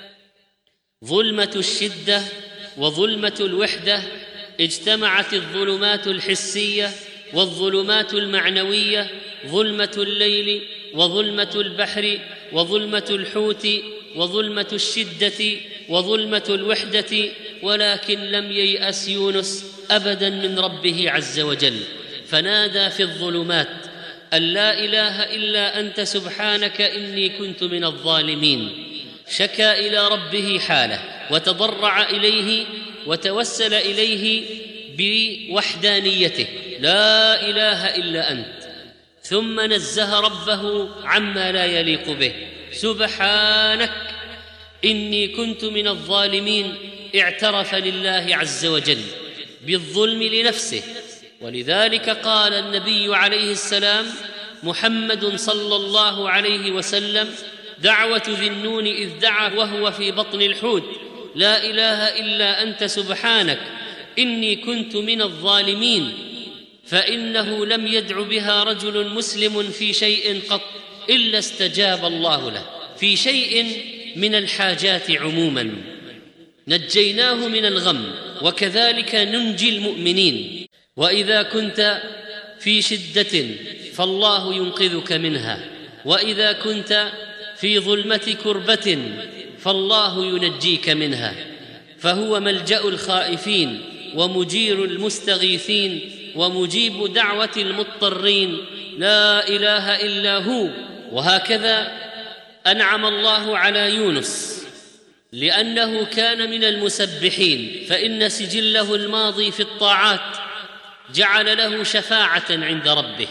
ظلمة الشدة وظلمة الوحدة، اجتمعت الظلمات الحسية والظلمات المعنوية، ظلمة الليل وظلمة البحر وظلمة الحوت وظلمة الشدة وظلمة الوحدة، ولكن لم ييأس يونس أبدا من ربه عز وجل، فنادى في الظلمات أن لا إله إلا أنت سبحانك إني كنت من الظالمين. شكا إلى ربه حاله وتضرع إليه وتوسل إليه بوحدانيته: لا إله إلا أنت. ثم نزه ربه عما لا يليق به: سبحانك إني كنت من الظالمين. اعترف لله عز وجل بالظلم لنفسه، ولذلك قال النبي عليه السلام: محمد صلى الله عليه وسلم: دعوة ذي النون إذ دعا وهو في بطن الحوت: لا إله إلا أنت سبحانك إني كنت من الظالمين، فإنه لم يدع بها رجل مسلم في شيء قط إلا استجاب الله له، في شيء من الحاجات عموما. نجيناه من الغم وكذلك ننجي المؤمنين. وإذا كنت في شدة فالله ينقذك منها، وإذا كنت في ظلمة كربة فالله ينجيك منها، فهو ملجأ الخائفين ومجير المستغيثين ومجيب دعوة المضطرين، لا إله إلا هو. وهكذا أنعم الله على يونس لأنه كان من المسبحين، فإن سجله الماضي في الطاعات جعل له شفاعة عند ربه،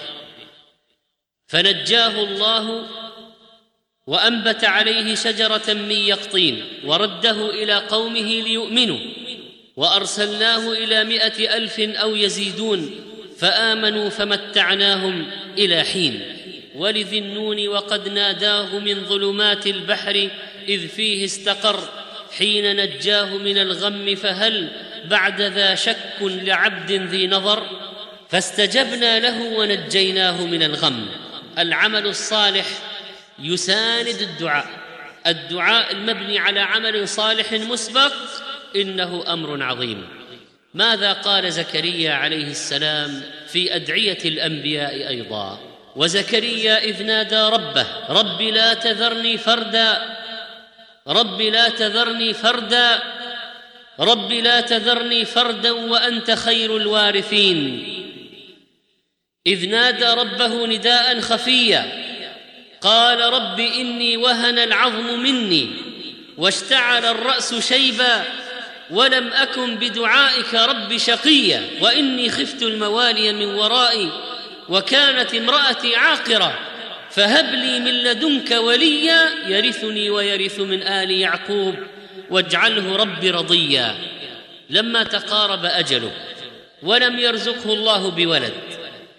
فنجاه الله وأنبت عليه شجرة من يقطين ورده إلى قومه ليؤمنوا، وأرسلناه إلى مائة ألف أو يزيدون فآمنوا فمتعناهم إلى حين. ولذي النون وقد ناداه من ظلمات البحر إذ فيه استقر حين نجاه من الغم، فهل بعد ذا شك لعبد ذي نظر؟ فاستجبنا له ونجيناه من الغم. العمل الصالح يساند الدعاء، الدعاء المبني على عمل صالح مسبق إنه أمر عظيم. ماذا قال زكريا عليه السلام في أدعية الأنبياء أيضا؟ وزكريا إذ نادى ربه: رب لا تذرني فردا، رب لا تذرني فردا، رب لا تذرني فردا وأنت خير الوارثين. إذ نادى ربه نداء خفيا قال: رب إني وهن العظم مني واشتعل الرأس شيبا ولم أكن بدعائك رب شقيا، وإني خفت الموالي من ورائي وكانت امرأتي عاقرة فهب لي من لدنك وليا يرثني ويرث من آل يعقوب واجعله رب رضيا. لما تقارب أجله ولم يرزقه الله بولد،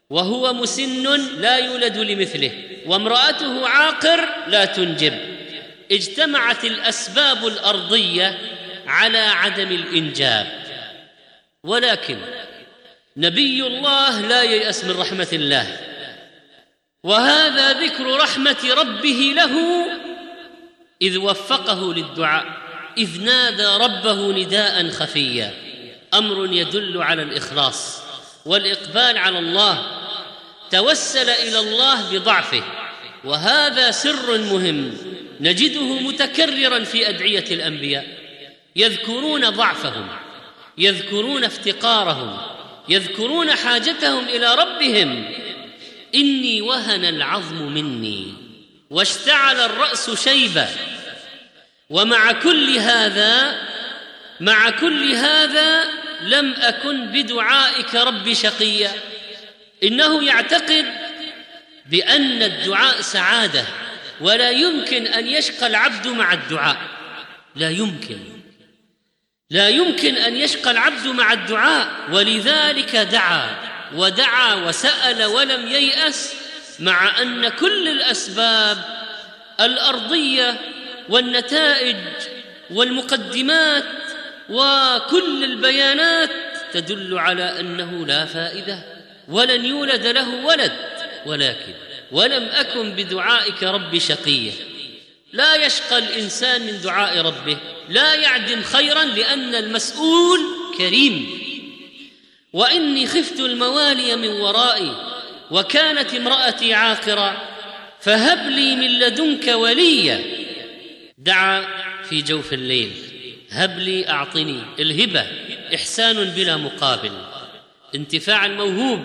وهو مسن لا يولد لمثله، وامرأته عاقر لا تنجب. اجتمعت الأسباب الأرضية على عدم الإنجاب، ولكن نبي الله لا ييأس من رحمة الله، وهذا ذكر رحمة ربه له إذ وفقه للدعاء، إذ نادى ربه نداء خفيا، أمر يدل على الإخلاص والإقبال على الله. توسل إلى الله بضعفه، وهذا سر مهم نجده متكررا في أدعية الأنبياء، يذكرون ضعفهم، يذكرون افتقارهم، يذكرون حاجتهم إلى ربهم. إني وهن العظم مني واشتعل الرأس شيبا، ومع كل هذا مع كل هذا لم أكن بدعائك رب شقيا. إنه يعتقد بأن الدعاء سعادة، ولا يمكن أن يشقى العبد مع الدعاء، لا يمكن لا يمكن أن يشقى العبد مع الدعاء. ولذلك دعا ودعا وسأل ولم ييأس، مع أن كل الأسباب الأرضية والنتائج والمقدمات وكل البيانات تدل على أنه لا فائدة ولن يولد له ولد. ولكن ولم أكن بدعائك رب شقيا. لا يشقى الإنسان من دعاء ربه، لا يعدم خيرا، لأن المسؤول كريم. وإني خفت الموالي من ورائي وكانت امرأتي عاقرة فهب لي من لدنك وليا. دعا في جوف الليل، هب لي، أعطني. الهبة إحسان بلا مقابل، انتفاع الموهوب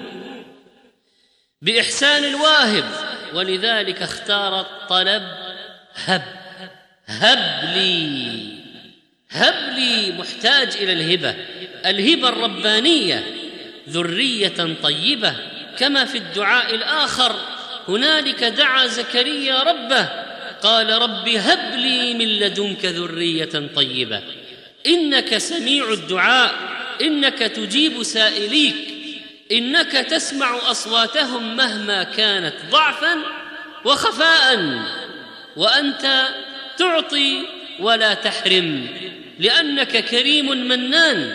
بإحسان الواهب، ولذلك اختار الطلب هب. هب لي هب لي محتاج إلى الهبة، الهبة الربانية، ذرية طيبة. كما في الدعاء الآخر هنالك دعا زكريا ربه قال رب هب لي من لدنك ذرية طيبة إنك سميع الدعاء، إنك تجيب سائليك، إنك تسمع أصواتهم مهما كانت ضعفا وخفاء، وأنت تعطي ولا تحرم لأنك كريم منان.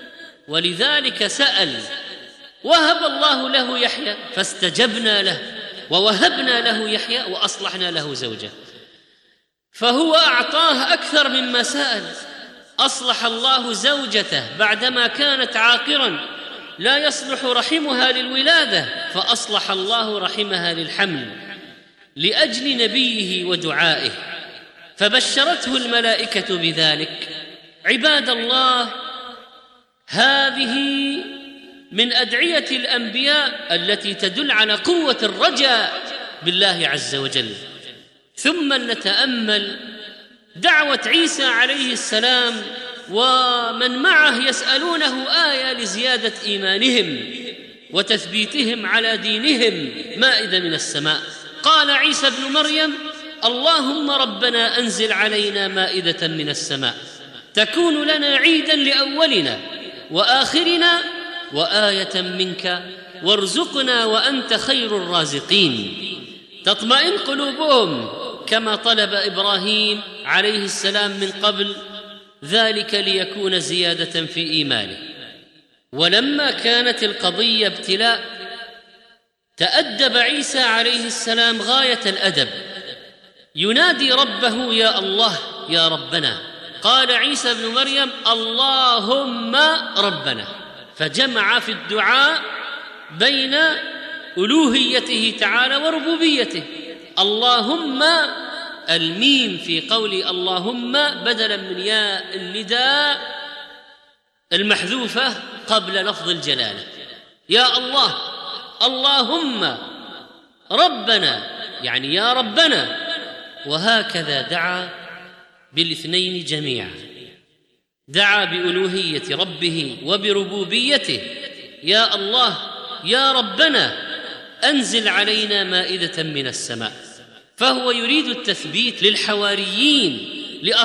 ولذلك سأل، وهب الله له يحيى فاستجبنا له، ووهبنا له يحيى وأصلحنا له زوجه. فهو أعطاه أكثر مما سأل. أصلح الله زوجته بعدما كانت عاقرا لا يصلح رحمها للولادة، فأصلح الله رحمها للحمل لأجل نبيه ودعائه، فبشرته الملائكة بذلك. عباد الله، هذه من أدعية الأنبياء التي تدل على قوة الرجاء بالله عز وجل. ثم نتأمل دعوة عيسى عليه السلام ومن معه يسألونه آية لزيادة إيمانهم وتثبيتهم على دينهم، مائدة من السماء. قال عيسى ابن مريم اللهم ربنا أنزل علينا مائدة من السماء تكون لنا عيدا لأولنا وآخرنا وآية منك وارزقنا وأنت خير الرازقين. تطمئن قلوبهم كما طلب إبراهيم عليه السلام من قبل، ذلك ليكون زيادة في إيمانه. ولما كانت القضية ابتلاء تأدب عيسى عليه السلام غاية الأدب، ينادي ربه يا الله يا ربنا. قال عيسى بن مريم اللهم ربنا، فجمع في الدعاء بين ألوهيته تعالى وربوبيته. اللهم، الميم في قول اللهم بدلا من ياء النداء المحذوفة قبل لفظ الجلالة، يا الله، اللهم ربنا، يعني يا ربنا. وهكذا دعا بالاثنين جميعا، دعا بألوهية ربه وبربوبيته، يا الله يا ربنا أنزل علينا مائدة من السماء. فهو يريد التثبيت للحواريين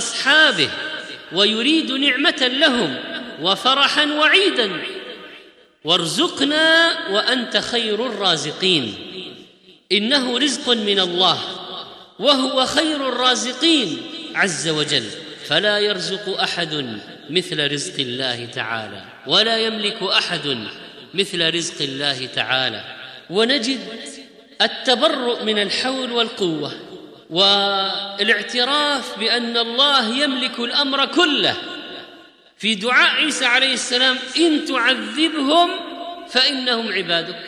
لأصحابه، ويريد نعمة لهم وفرحا وعيدا. وارزقنا وأنت خير الرازقين، إنه رزق من الله وهو خير الرازقين عز وجل، فلا يرزق أحد مثل رزق الله تعالى، ولا يملك أحد مثل رزق الله تعالى. ونجد التبرؤ من الحول والقوة والاعتراف بأن الله يملك الأمر كله في دعاء عيسى عليه السلام: إن تعذبهم فإنهم عبادك،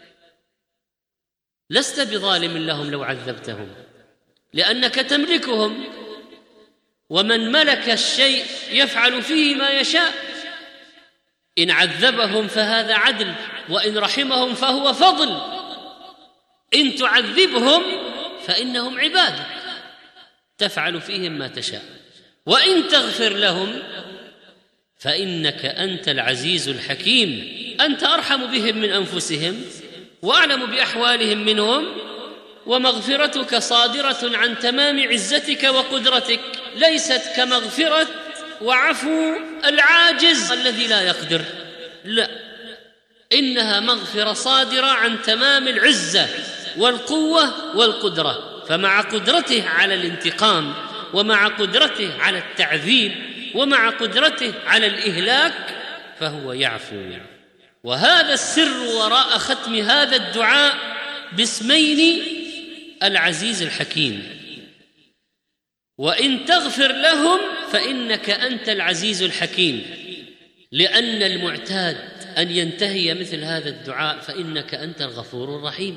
لست بظالم لهم لو عذبتهم، لأنك تملكهم، ومن ملك الشيء يفعل فيه ما يشاء. إن عذبهم فهذا عدل، وإن رحمهم فهو فضل. إن تعذبهم فإنهم عبادك تفعل فيهم ما تشاء، وإن تغفر لهم فإنك أنت العزيز الحكيم، أنت أرحم بهم من أنفسهم وأعلم بأحوالهم منهم، ومغفرتك صادرة عن تمام عزتك وقدرتك، ليست كمغفرة وعفو العاجز الذي لا يقدر، لا، إنها مغفرة صادرة عن تمام العزة والقوة والقدرة. فمع قدرته على الانتقام، ومع قدرته على التعذيب، ومع قدرته على الإهلاك، فهو يعفو. وهذا السر وراء ختم هذا الدعاء باسمين: العزيز الحكيم. وإن تغفر لهم فإنك أنت العزيز الحكيم، لأن المعتاد أن ينتهي مثل هذا الدعاء: فإنك أنت الغفور الرحيم،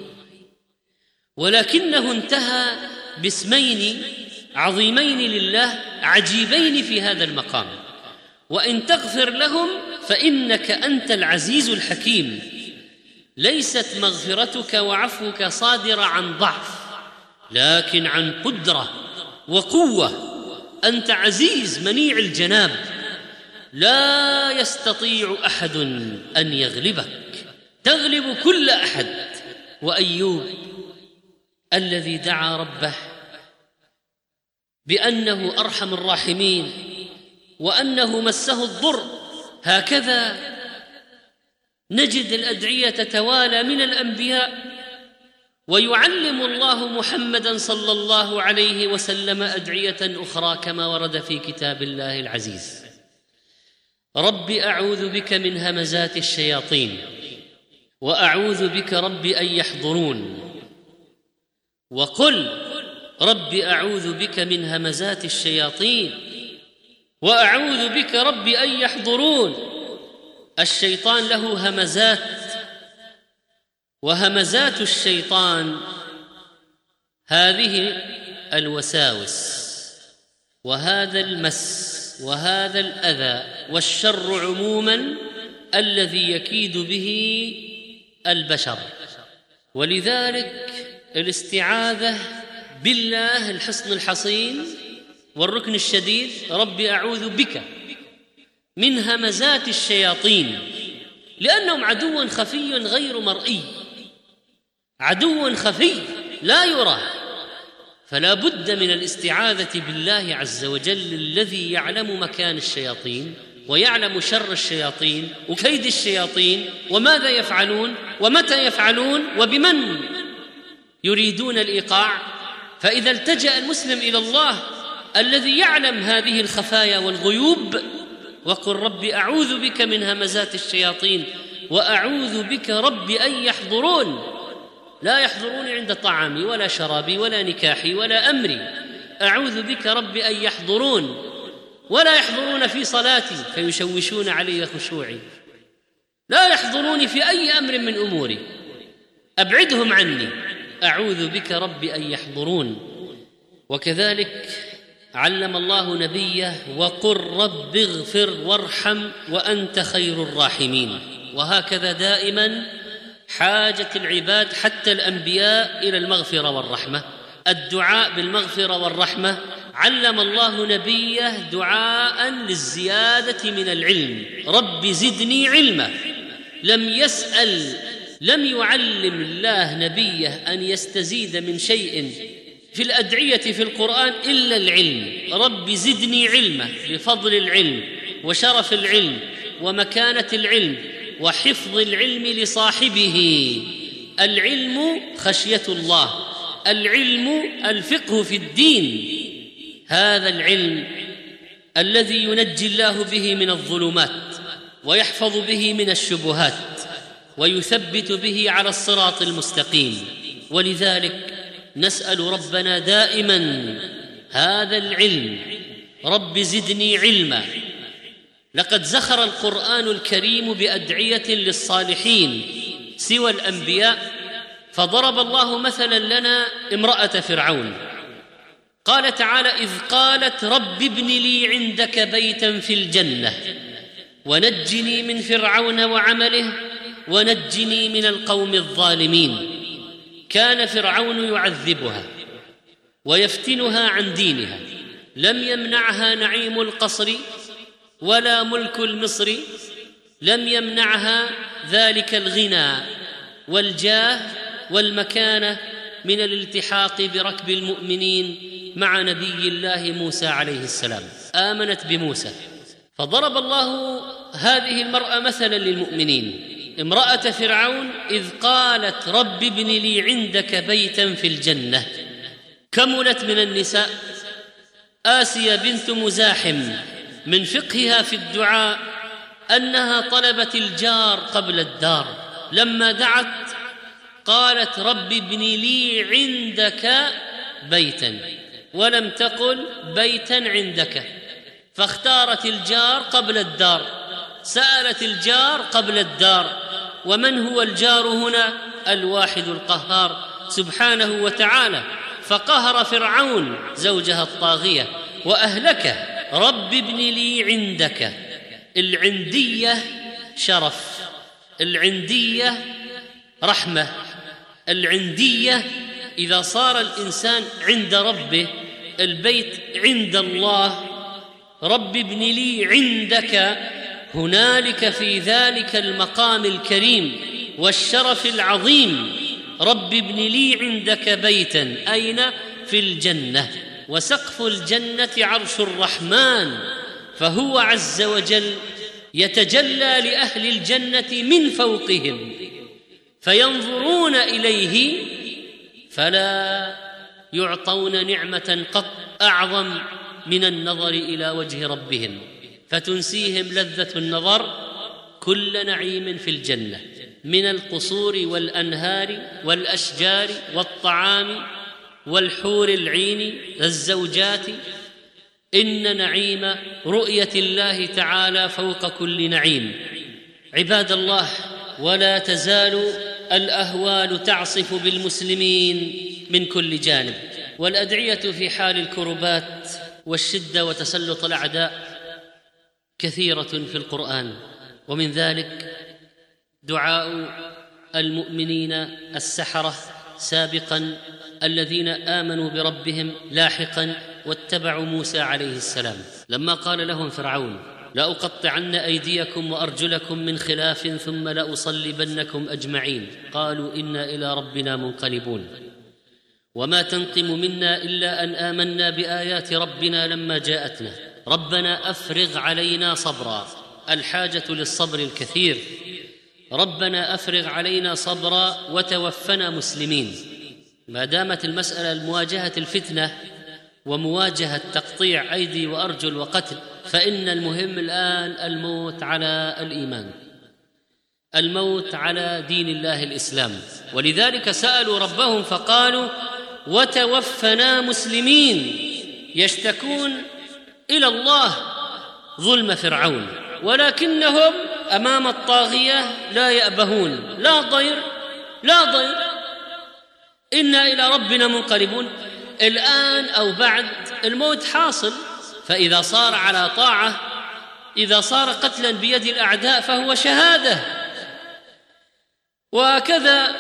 ولكنه انتهى باسمين عظيمين لله عجيبين في هذا المقام: وإن تغفر لهم فإنك أنت العزيز الحكيم. ليست مغفرتك وعفوك صادرة عن ضعف، لكن عن قدرة وقوة. أنت عزيز منيع الجناب، لا يستطيع أحد أن يغلبك، تغلب كل أحد. وأيوب الذي دعا ربه بأنه أرحم الراحمين وأنه مسه الضر، هكذا نجد الأدعية تتوالى من الأنبياء، ويعلم الله محمدًا صلى الله عليه وسلم أدعية أخرى كما ورد في كتاب الله العزيز: رب أعوذ بك من همزات الشياطين، وأعوذ بك رب أن يحضرون، وقل رب أعوذ بك من همزات الشياطين، وأعوذ بك رب أن يحضرون. الشيطان له همزات، وهمزات الشيطان هذه الوساوس وهذا المس وهذا الأذى والشر عموماً الذي يكيد به البشر. ولذلك الاستعاذة بالله الحصن الحصين والركن الشديد: رب أعوذ بك من همزات الشياطين، لأنهم عدو خفي غير مرئي، عدو خفي لا يرى، فلا بد من الاستعاذة بالله عز وجل الذي يعلم مكان الشياطين ويعلم شر الشياطين وكيد الشياطين وماذا يفعلون ومتى يفعلون وبمن يريدون الإيقاع. فإذا التجأ المسلم إلى الله الذي يعلم هذه الخفايا والغيوب: وقل رب أعوذ بك من همزات الشياطين، وأعوذ بك رب أن يحضرون. لا يحضرون عند طعامي ولا شرابي ولا نكاحي ولا أمري، أعوذ بك رب أن يحضرون. ولا يحضرون في صلاتي فيشوشون علي خشوعي، لا يحضروني في أي أمر من أموري، أبعدهم عني، أعوذ بك رب أن يحضرون. وكذلك علم الله نبيه: وقل رب اغفر وارحم وأنت خير الراحمين. وهكذا دائما حاجة العباد حتى الأنبياء إلى المغفرة والرحمة، الدعاء بالمغفرة والرحمة. علم الله نبيه دعاء للزيادة من العلم: رب زدني علما. لم يسأل لم يعلم الله نبيه أن يستزيد من شيء في الأدعية في القرآن إلا العلم. رب زدني علما، لفضل العلم وشرف العلم ومكانة العلم وحفظ العلم لصاحبه. العلم خشية الله، العلم الفقه في الدين، هذا العلم الذي ينجي الله به من الظلمات ويحفظ به من الشبهات ويثبت به على الصراط المستقيم. ولذلك نسأل ربنا دائما هذا العلم، رب زدني علما. لقد زخر القرآن الكريم بأدعية للصالحين سوى الأنبياء، فضرب الله مثلا لنا امرأة فرعون. قال تعالى: إذ قالت رب ابن لي عندك بيتا في الجنة ونجني من فرعون وعمله ونجني من القوم الظالمين. كان فرعون يعذبها ويفتنها عن دينها، لم يمنعها نعيم القصر ولا ملك المصر، لم يمنعها ذلك الغنى والجاه والمكانة من الالتحاق بركب المؤمنين مع نبي الله موسى عليه السلام. آمنت بموسى، فضرب الله هذه المرأة مثلا للمؤمنين، امرأة فرعون إذ قالت رب ابن لي عندك بيتا في الجنة. كملت من النساء آسيا بنت مزاحم من فقهها في الدعاء أنها طلبت الجار قبل الدار، لما دعت قالت رب ابن لي عندك بيتا، ولم تقل بيتا عندك، فاختارت الجار قبل الدار، سألت الجار قبل الدار. ومن هو الجار هنا؟ الواحد القهار سبحانه وتعالى، فقهر فرعون زوجها الطاغية وأهلكه. رب ابن لي عندك. العندية شرف، العندية رحمة، العندية إذا صار الإنسان عند ربه، البيت عند الله. رب ابن لي عندك، هنالك في ذلك المقام الكريم والشرف العظيم رب ابن لي عندك بيتا، أين؟ في الجنة. وسقف الجنة عرش الرحمن، فهو عز وجل يتجلى لأهل الجنة من فوقهم، فينظرون إليه فلا يعطون نعمة قط أعظم من النظر إلى وجه ربهم، فتنسيهم لذة النظر كل نعيم في الجنة من القصور والأنهار والأشجار والطعام والحور العين الزوجات. إن نعيم رؤية الله تعالى فوق كل نعيم. عباد الله، ولا تزال الأهوال تعصف بالمسلمين من كل جانب، والأدعية في حال الكربات والشدة وتسلط الأعداء كثيرة في القرآن، ومن ذلك دعاء المؤمنين السحرة سابقا الذين آمنوا بربهم لاحقا واتبعوا موسى عليه السلام، لما قال لهم فرعون: لأقطعن أيديكم وأرجلكم من خلاف ثم لأصلبنكم أجمعين. قالوا إنا إلى ربنا منقلبون. وما تنقم منا إلا أن آمنا بآيات ربنا لما جاءتنا ربنا أفرغ علينا صبرا. الحاجة للصبر الكثير. ربنا أفرغ علينا صبرا وتوفنا مسلمين. ما دامت المسألة المواجهة الفتنة ومواجهة تقطيع أيدي وأرجل وقتل، فإن المهم الآن الموت على الإيمان، الموت على دين الله الإسلام. ولذلك سألوا ربهم فقالوا: وتوفنا مسلمين. يشتكون إلى الله ظلم فرعون، ولكنهم أمام الطاغية لا يأبهون، لا ضير لا ضير، إنا إلى ربنا منقلبون. الآن أو بعد الموت حاصل، فإذا صار على طاعة، إذا صار قتلا بيد الأعداء فهو شهادة. وكذا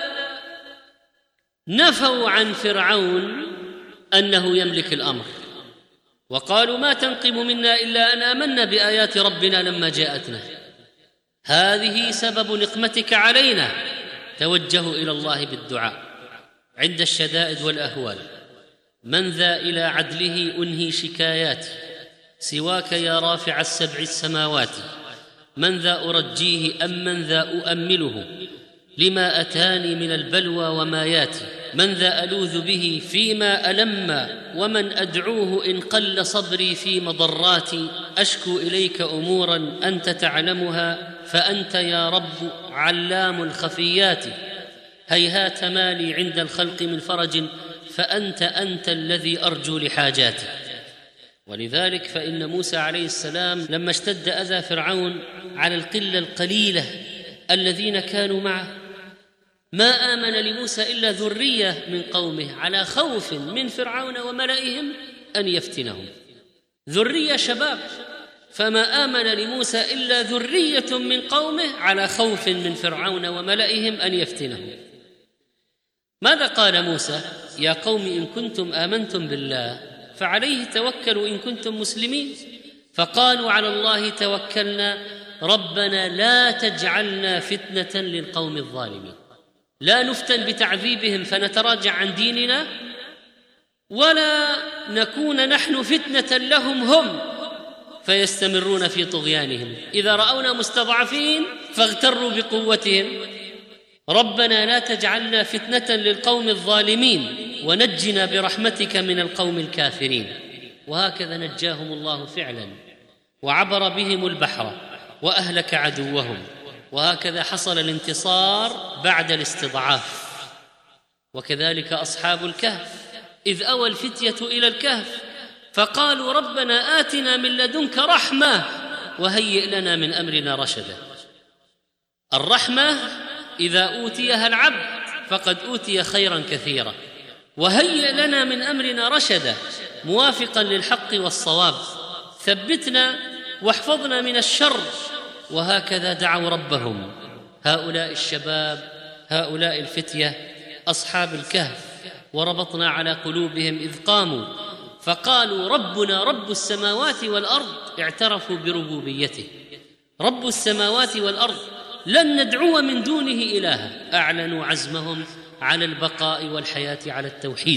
نفوا عن فرعون أنه يملك الأمر، وقالوا: ما تنقم منا إلا أن آمنا بآيات ربنا لما جاءتنا. هذه سبب نقمتك علينا. توجهوا إلى الله بالدعاء عند الشدائد والأهوال. من ذا إلى عدله أنهي شكاياتي، سواك يا رافع السبع السماوات، من ذا أرجيه أم من ذا أؤمله لما أتاني من البلوى وما ياتي من ذا ألوذ به فيما ألم ومن أدعوه إن قل صبري في مضراتي أشكو إليك أمورا أنت تعلمها فأنت يا رب علام الخفيات هيهات ما لي عند الخلق من فرج فأنت أنت الذي أرجو لحاجاتي. ولذلك فإن موسى عليه السلام لما اشتد أذى فرعون على القلة القليلة الذين كانوا معه ما آمن لموسى إلا ذرية من قومه على خوف من فرعون وملئهم أن يفتنهم، ذرية شباب، فما آمن لموسى إلا ذرية من قومه على خوف من فرعون وملئهم أن يفتنهم. ماذا قال موسى؟ يا قوم إن كنتم آمنتم بالله فعليه توكلوا إن كنتم مسلمين. فقالوا على الله توكلنا ربنا لا تجعلنا فتنة للقوم الظالمين، لا نفتن بتعذيبهم فنتراجع عن ديننا ولا نكون نحن فتنة لهم هم فيستمرون في طغيانهم. إذا رأونا مستضعفين فاغتروا بقوتهم. ربنا لا تجعلنا فتنة للقوم الظالمين ونجنا برحمتك من القوم الكافرين. وهكذا نجاهم الله فعلا وعبر بهم البحر وأهلك عدوهم. وهكذا حصل الانتصار بعد الاستضعاف. وكذلك أصحاب الكهف إذ أوى الفتية إلى الكهف فقالوا ربنا آتنا من لدنك رحمة وهيئ لنا من أمرنا رشدا. الرحمة إذا أوتيها العبد فقد أوتي خيرا كثيرا. وهيئ لنا من أمرنا رشدا موافقا للحق والصواب، ثبتنا واحفظنا من الشر. وهكذا دعوا ربهم هؤلاء الشباب هؤلاء الفتية أصحاب الكهف. وربطنا على قلوبهم إذ قاموا فقالوا ربنا رب السماوات والأرض. اعترفوا بربوبيته، رب السماوات والأرض لن ندعو من دونه إلها. أعلنوا عزمهم على البقاء والحياة على التوحيد.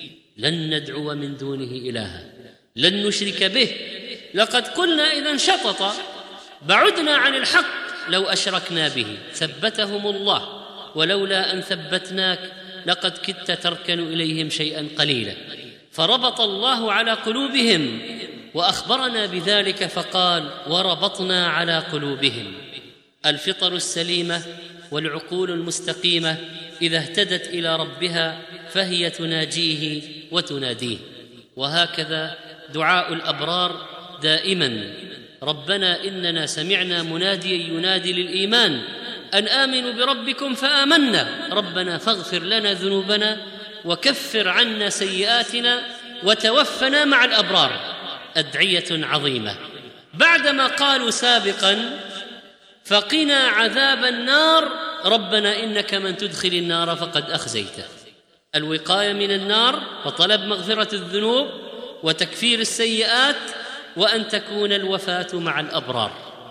لن ندعو من دونه إلها، لن نشرك به. لقد قلنا إذا انشطط بعدنا عن الحق لو أشركنا به. ثبتهم الله ولولا أن ثبتناك لقد كدت تركن إليهم شيئا قليلا. فربط الله على قلوبهم وأخبرنا بذلك فقال وربطنا على قلوبهم. الفطر السليمة والعقول المستقيمة إذا اهتدت إلى ربها فهي تناجيه وتناديه. وهكذا دعاء الأبرار دائما ربنا إننا سمعنا مناديا ينادي للإيمان أن آمنوا بربكم فآمنا ربنا فاغفر لنا ذنوبنا وكفر عنا سيئاتنا وتوفنا مع الأبرار. أدعية عظيمة. بعدما قالوا سابقا فقنا عذاب النار ربنا إنك من تدخل النار فقد أخزيته. الوقاية من النار وطلب مغفرة الذنوب وتكفير السيئات وأن تكون الوفاة مع الأبرار.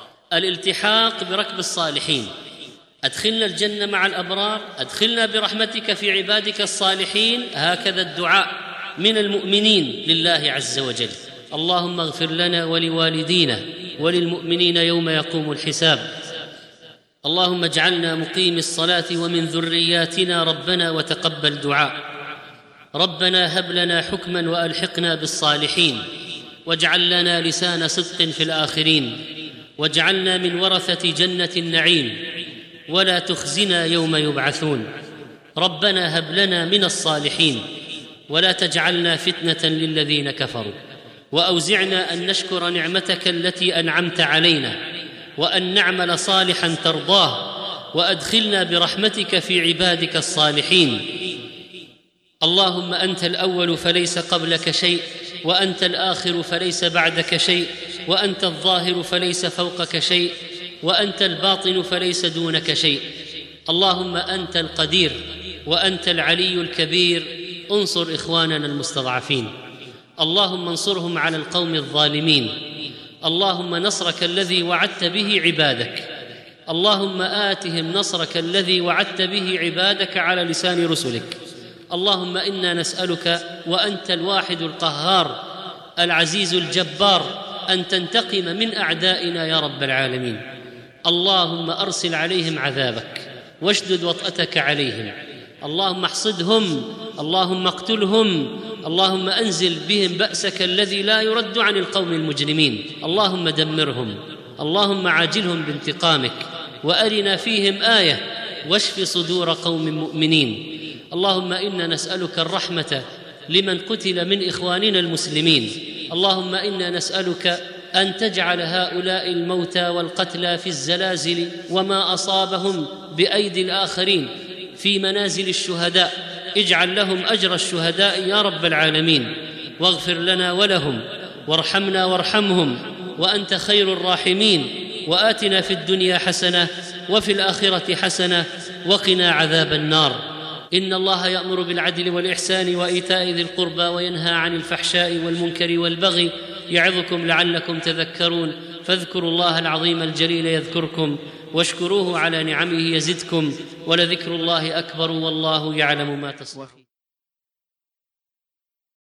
الالتحاق بركب الصالحين. أدخلنا الجنة مع الأبرار، أدخلنا برحمتك في عبادك الصالحين. هكذا الدعاء من المؤمنين لله عز وجل. اللهم اغفر لنا ولوالدينا وللمؤمنين يوم يقوم الحساب. اللهم اجعلنا مقيم الصلاة ومن ذرياتنا ربنا وتقبل دعاء. ربنا هب لنا حكما وألحقنا بالصالحين واجعل لنا لسان صدق في الآخرين واجعلنا من ورثة جنة النعيم ولا تخزنا يوم يبعثون. ربنا هب لنا من الصالحين ولا تجعلنا فتنة للذين كفروا. وأوزعنا أن نشكر نعمتك التي أنعمت علينا وأن نعمل صالحا ترضاه وأدخلنا برحمتك في عبادك الصالحين. اللهم أنت الأول فليس قبلك شيء وأنت الآخر فليس بعدك شيء وأنت الظاهر فليس فوقك شيء وأنت الباطن فليس دونك شيء. اللهم أنت القدير وأنت العلي الكبير. انصر إخواننا المستضعفين. اللهم انصرهم على القوم الظالمين. اللهم نصرك الذي وعدت به عبادك. اللهم آتهم نصرك الذي وعدت به عبادك على لسان رسلك. اللهم إنا نسألك وأنت الواحد القهار العزيز الجبار أن تنتقم من أعدائنا يا رب العالمين. اللهم أرسل عليهم عذابك واشدد وطأتك عليهم، اللهم احصدهم، اللهم اقتلهم، اللهم أنزل بهم بأسك الذي لا يرد عن القوم المجرمين، اللهم دمرهم، اللهم عاجلهم بانتقامك، وأرنا فيهم آية واشف صدور قوم مؤمنين. اللهم إنا نسألك الرحمة لمن قتل من إخواننا المسلمين، اللهم إنا نسألك أن تجعل هؤلاء الموتى والقتلى في الزلازل وما أصابهم بأيدي الآخرين في منازل الشهداء، اجعل لهم أجر الشهداء يا رب العالمين، واغفر لنا ولهم وارحمنا وارحمهم، وأنت خير الراحمين. وآتنا في الدنيا حسنة وفي الآخرة حسنة وقنا عذاب النار. إن الله يأمر بالعدل والإحسان وإيتاء ذي القربى وينهى عن الفحشاء والمنكر والبغي، يعظكم لعلكم تذكرون. فاذكروا الله العظيم الجليل يذكركم، واشكروه على نعمه يزدكم، ولذكر الله أكبر والله يعلم ما تصنعون.